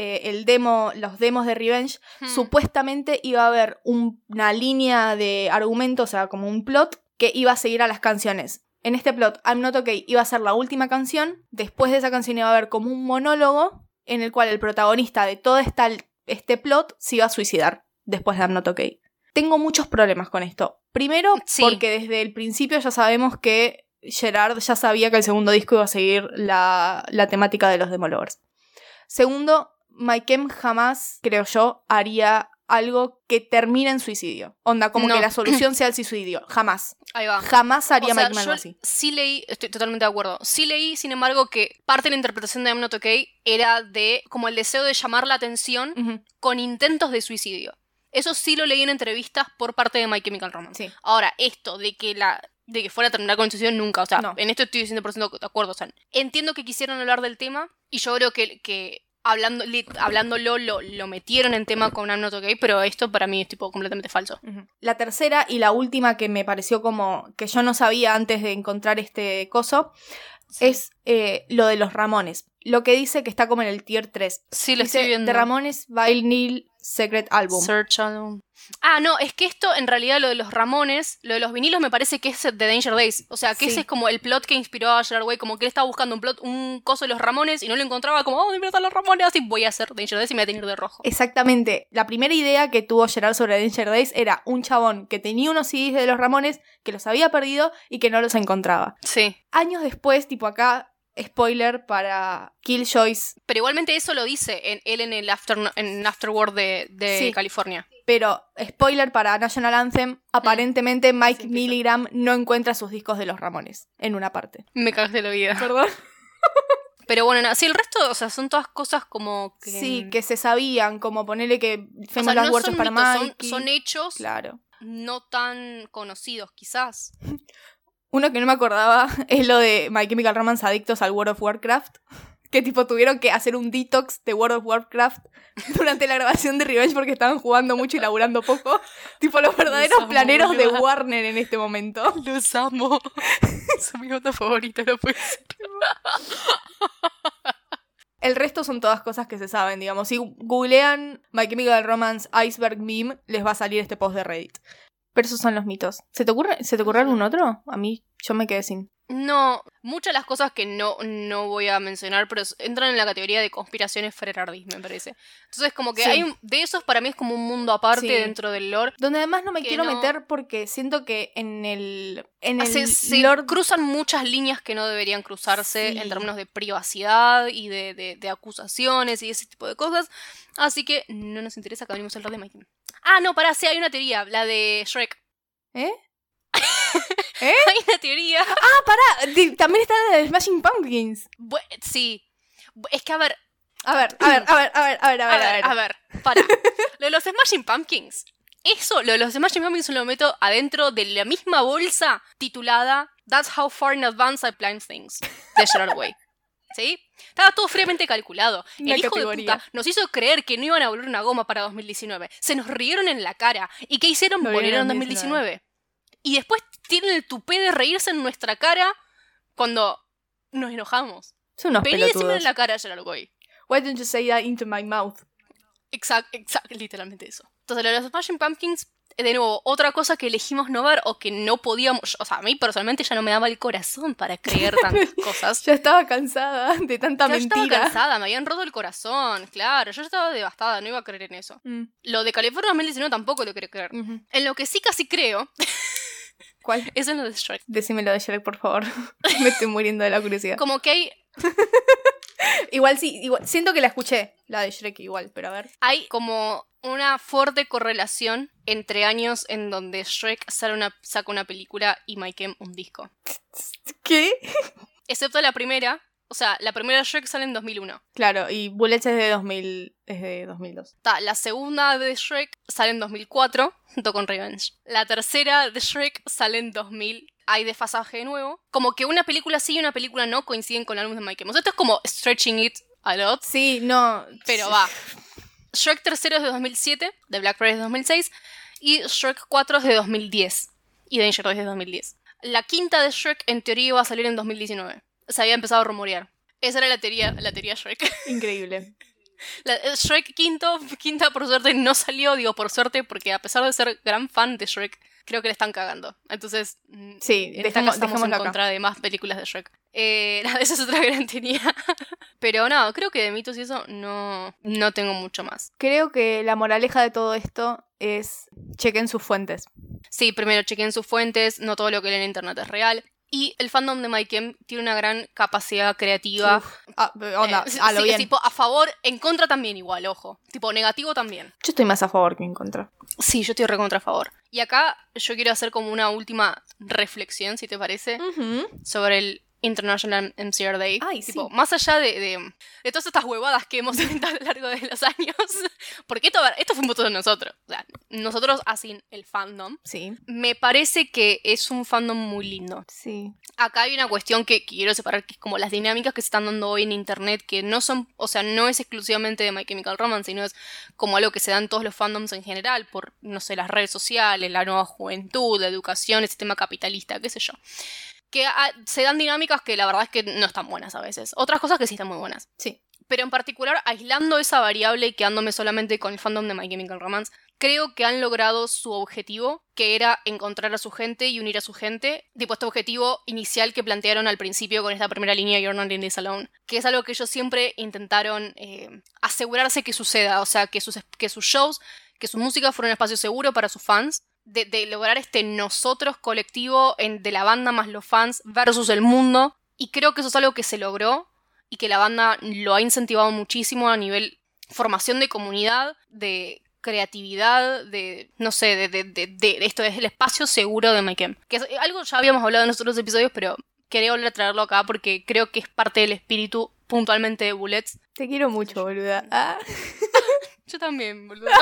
los demos de Revenge, supuestamente iba a haber una línea de argumento, o sea, como un plot, que iba a seguir a las canciones. En este plot, I'm Not Okay iba a ser la última canción, después de esa canción iba a haber como un monólogo en el cual el protagonista de todo este plot se iba a suicidar después de I'm Not Okay. Tengo muchos problemas con esto. Primero, porque desde el principio ya sabemos que Gerard ya sabía que el segundo disco iba a seguir la temática de los Demolovers. Segundo, My Chem jamás, creo yo, haría algo que termine en suicidio. Onda, como que la solución sea el suicidio. Jamás. Ahí va. Jamás haría My Chem algo así. Sí leí, estoy totalmente de acuerdo. Sí leí, sin embargo, que parte de la interpretación de I'm Not Okay era de como el deseo de llamar la atención con intentos de suicidio. Eso sí lo leí en entrevistas por parte de My Chemical Romance. Sí. Ahora, esto de que fuera a terminar con el suicidio, nunca. O sea, en esto estoy 100% de acuerdo. O sea, entiendo que quisieron hablar del tema y yo creo que hablándolo lo metieron en tema con I'm Not Okay, pero esto para mí es tipo completamente falso. La tercera y la última que me pareció como que yo no sabía antes de encontrar este coso es lo de los Ramones. Lo que dice que está como en el tier 3. Sí, lo estoy viendo. The Ramones Vinyl Secret Album. Search Album. Ah, no, es que esto, en realidad, lo de los Ramones, lo de los vinilos me parece que es The Danger Days. O sea, que ese es como el plot que inspiró a Gerard Way, como que él estaba buscando un coso de los Ramones y no lo encontraba, como, ¿dónde están los Ramones? Así voy a hacer Danger Days y me voy a tener de rojo. Exactamente. La primera idea que tuvo Gerard sobre Danger Days era un chabón que tenía unos CDs de los Ramones, que los había perdido y que no los encontraba. Sí. Años después, tipo acá, spoiler para Killjoys. Pero igualmente eso lo dice él en el Afterword de California. Pero, spoiler para National Anthem, aparentemente Mike Milligram no encuentra sus discos de los Ramones en una parte. Me cagaste la vida. ¿Perdón? Pero bueno, sí, el resto, o sea, son todas cosas como que... Sí, que se sabían, como ponerle que Famous Last Words para Mike. Son hechos claro. No tan conocidos, quizás. Uno que no me acordaba es lo de My Chemical Romance adictos al World of Warcraft. Que tipo tuvieron que hacer un detox de World of Warcraft durante la grabación de Revenge porque estaban jugando mucho y laburando poco. Tipo los verdaderos planeros de Warner en este momento. Los amo. Son mi banda favorita, no puede ser. El resto son todas cosas que se saben, digamos. Si googlean My Chemical Romance Iceberg Meme, les va a salir este post de Reddit. Pero esos son los mitos. ¿Se te ocurre algún otro? A mí, yo me quedé sin. No, muchas de las cosas que no voy a mencionar, pero entran en la categoría de conspiraciones Ferrardis, me parece. Entonces, como que hay de esos para mí es como un mundo aparte dentro del lore. Donde además no me quiero meter porque siento que en el se lore cruzan muchas líneas que no deberían cruzarse en términos de privacidad y de acusaciones y ese tipo de cosas. Así que no nos interesa que hablemos el rol de Mikey. Ah, no, pará, sí, hay una teoría, la de Shrek. ¿Eh? Hay una teoría. Ah, pará, también está la de Smashing Pumpkins. Sí. Es que a ver, pará. Lo de los Smashing Pumpkins. Lo de los Smashing Pumpkins lo meto adentro de la misma bolsa titulada That's How Far in Advance I Plan Things, de Gerard Way. ¿Sí? Estaba todo fríamente calculado. El hijo de puta nos hizo creer que no iban a volver una goma para 2019. Se nos rieron en la cara. ¿Y qué hicieron? Volvieron en 2019. Y después tienen el tupé de reírse en nuestra cara cuando nos enojamos. Son unos pelotudos. En la cara, Gerard Way. Why don't you say that into my mouth? Exacto, literalmente eso. Entonces, los Smashing Pumpkins, de nuevo, otra cosa que elegimos no ver o que no podíamos... O sea, a mí personalmente ya no me daba el corazón para creer tantas cosas. Ya estaba cansada de tanta mentira. Ya estaba cansada, me habían roto el corazón, claro. Yo estaba devastada, no iba a creer en eso. Lo de California 2019 tampoco lo quería creer. En lo que sí casi creo... ¿Cuál? Es en lo de Shrek. Decime lo de Shrek, por favor. Me estoy muriendo de la curiosidad. Como que hay... igual siento que la escuché, la de Shrek igual, pero a ver. Hay como una fuerte correlación entre años en donde Shrek saca una película y My Chem un disco. ¿Qué? Excepto la primera. O sea, la primera de Shrek sale en 2001. Claro, y Bullets es de 2002. La segunda de Shrek sale en 2004, junto con Revenge. La tercera de Shrek sale en 2000. Hay desfasaje de nuevo. Como que una película sí y una película no coinciden con el álbum de My Chem. O sea, esto es como stretching it a lot. Sí, no. Pero va. Shrek 3 es de 2007, The Black Parade es de 2006, y Shrek 4 es de 2010, y Danger Toys es de 2010. La quinta de Shrek, en teoría, iba a salir en 2019. Se había empezado a rumorear. Esa era la teoría Shrek. Increíble. Shrek quinta, por suerte, no salió. Digo por suerte, porque a pesar de ser gran fan de Shrek, creo que le están cagando. Entonces, sí, estamos en contra de más películas de Shrek. Esa es otra gran teoría. Pero no, creo que de mitos y eso no tengo mucho más. Creo que la moraleja de todo esto es chequen sus fuentes. Sí, primero chequen sus fuentes, no todo lo que leen en internet es real. Y el fandom de MyChem tiene una gran capacidad creativa. Lo bien. Tipo, a favor, en contra también igual, ojo. Tipo, negativo también. Yo estoy más a favor que en contra. Sí, yo estoy recontra a favor. Y acá yo quiero hacer como una última reflexión, si te parece, sobre el International MCR Day. Ay, tipo, sí. más allá de todas estas huevadas que hemos inventado a lo largo de los años. Porque esto fuimos todos nosotros. O sea, nosotros así el fandom. Sí. Me parece que es un fandom muy lindo. Sí. Acá hay una cuestión que quiero separar, que es como las dinámicas que se están dando hoy en internet, que no son, o sea, no es exclusivamente de My Chemical Romance, sino es como algo que se da en todos los fandoms en general, por, no sé, las redes sociales, la nueva juventud, la educación, el sistema capitalista, qué sé yo. Que se dan dinámicas que la verdad es que no están buenas a veces. Otras cosas que sí están muy buenas. Sí. Pero en particular, aislando esa variable y quedándome solamente con el fandom de My Chemical Romance, creo que han logrado su objetivo, que era encontrar a su gente y unir a su gente. Tipo, este objetivo inicial que plantearon al principio con esta primera línea You're Not In This Alone. Que es algo que ellos siempre intentaron asegurarse que suceda. O sea, que sus shows, que su música fuera un espacio seguro para sus fans. De lograr este nosotros colectivo de la banda más los fans versus el mundo. Y creo que eso es algo que se logró y que la banda lo ha incentivado muchísimo a nivel formación de comunidad, de creatividad, de, no sé, de esto es el espacio seguro de MyChem. Que es algo ya habíamos hablado en los otros episodios, pero quería volver a traerlo acá porque creo que es parte del espíritu puntualmente de Bullets. Te quiero mucho, boluda. Ah. Yo también, boluda.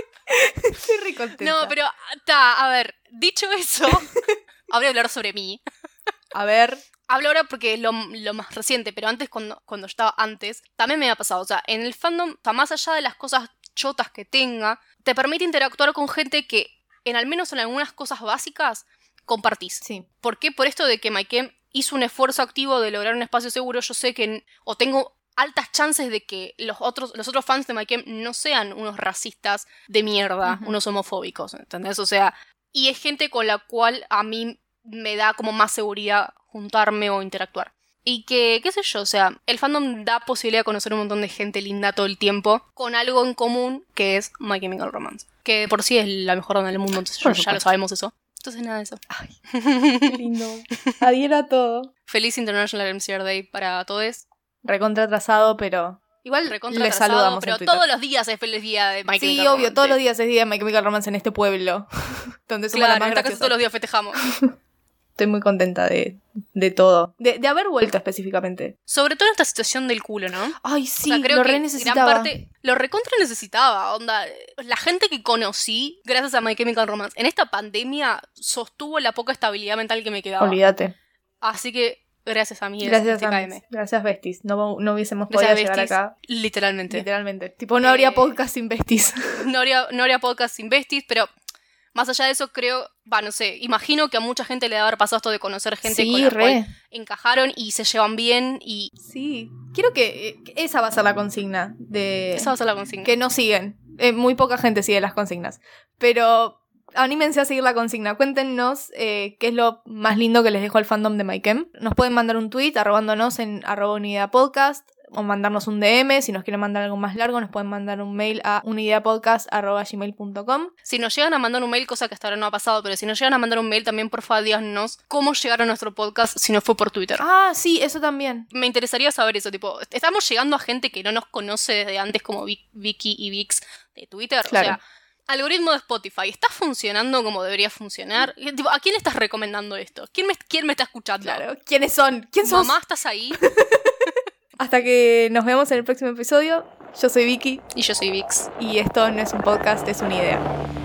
Estoy re contenta. No, pero, a ver, dicho eso, ahora voy a hablar sobre mí. A ver. Hablo ahora porque es lo más reciente, pero antes, cuando yo estaba antes, también me había pasado. O sea, en el fandom, más allá de las cosas chotas que tenga, te permite interactuar con gente que, al menos en algunas cosas básicas, compartís. Sí. ¿Por qué? Por esto de que MyChem hizo un esfuerzo activo de lograr un espacio seguro. Yo sé que, o tengo altas chances de que los otros fans de MyChem no sean unos racistas de mierda, unos homofóbicos, ¿entendés? O sea, y es gente con la cual a mí me da como más seguridad juntarme o interactuar. Y que, qué sé yo, o sea, el fandom da posibilidad de conocer un montón de gente linda todo el tiempo, con algo en común que es My Chemical Romance. Que por sí es la mejor banda del mundo, entonces ya lo sabemos eso. Entonces nada de eso. Ay, qué lindo. Adhiero a todo. Feliz International MCR Day para todos. Recontra atrasado, pero igual les saludamos pero en Twitter. todos los días es feliz día de My Chemical Romance. Sí, obvio, todos los días es día de My Chemical Romance en este pueblo. Donde somos claro, la más en esta casa graciosa. todos los días festejamos. Estoy muy contenta de todo. De haber vuelto específicamente. Sobre todo en esta situación del culo, ¿no? Ay, sí, o sea, creo lo que re necesitaba. gran parte lo recontra necesitaba. Onda, la gente que conocí gracias a My Chemical Romance en esta pandemia sostuvo la poca estabilidad mental que me quedaba. Olvídate. Así que gracias a mí. Gracias a mí. Gracias Besties. No hubiésemos podido llegar acá. Literalmente. Tipo, no habría podcast sin Besties. No habría podcast sin Besties, pero más allá de eso creo, no sé, imagino que a mucha gente le debe haber pasado esto de conocer gente con la cual encajaron y se llevan bien y... Sí, quiero que esa va a ser la consigna. Esa va a ser la consigna. Que no siguen. Muy poca gente sigue las consignas. Pero anímense a seguir la consigna. Cuéntenos qué es lo más lindo que les dejó el fandom de MyChem. Nos pueden mandar un tweet arrobándonos en @unidadpodcast o mandarnos un DM. Si nos quieren mandar algo más largo, nos pueden mandar un mail a unideapodcast@gmail.com. Si nos llegan a mandar un mail, cosa que hasta ahora no ha pasado, pero si nos llegan a mandar un mail, también porfa díganos cómo llegaron a nuestro podcast si no fue por Twitter. Ah, sí, eso también. Me interesaría saber eso, tipo, estamos llegando a gente que no nos conoce desde antes como Vicky y Vix de Twitter. Claro. O sea, algoritmo de Spotify, ¿está funcionando como debería funcionar? Tipo, ¿a quién le estás recomendando esto? ¿Quién me está escuchando? Claro, ¿quiénes son? ¿Quién sos? Mamá, ¿estás ahí? Hasta que nos vemos en el próximo episodio. Yo soy Vicky. Y yo soy Vix. Y esto no es un podcast, es una idea.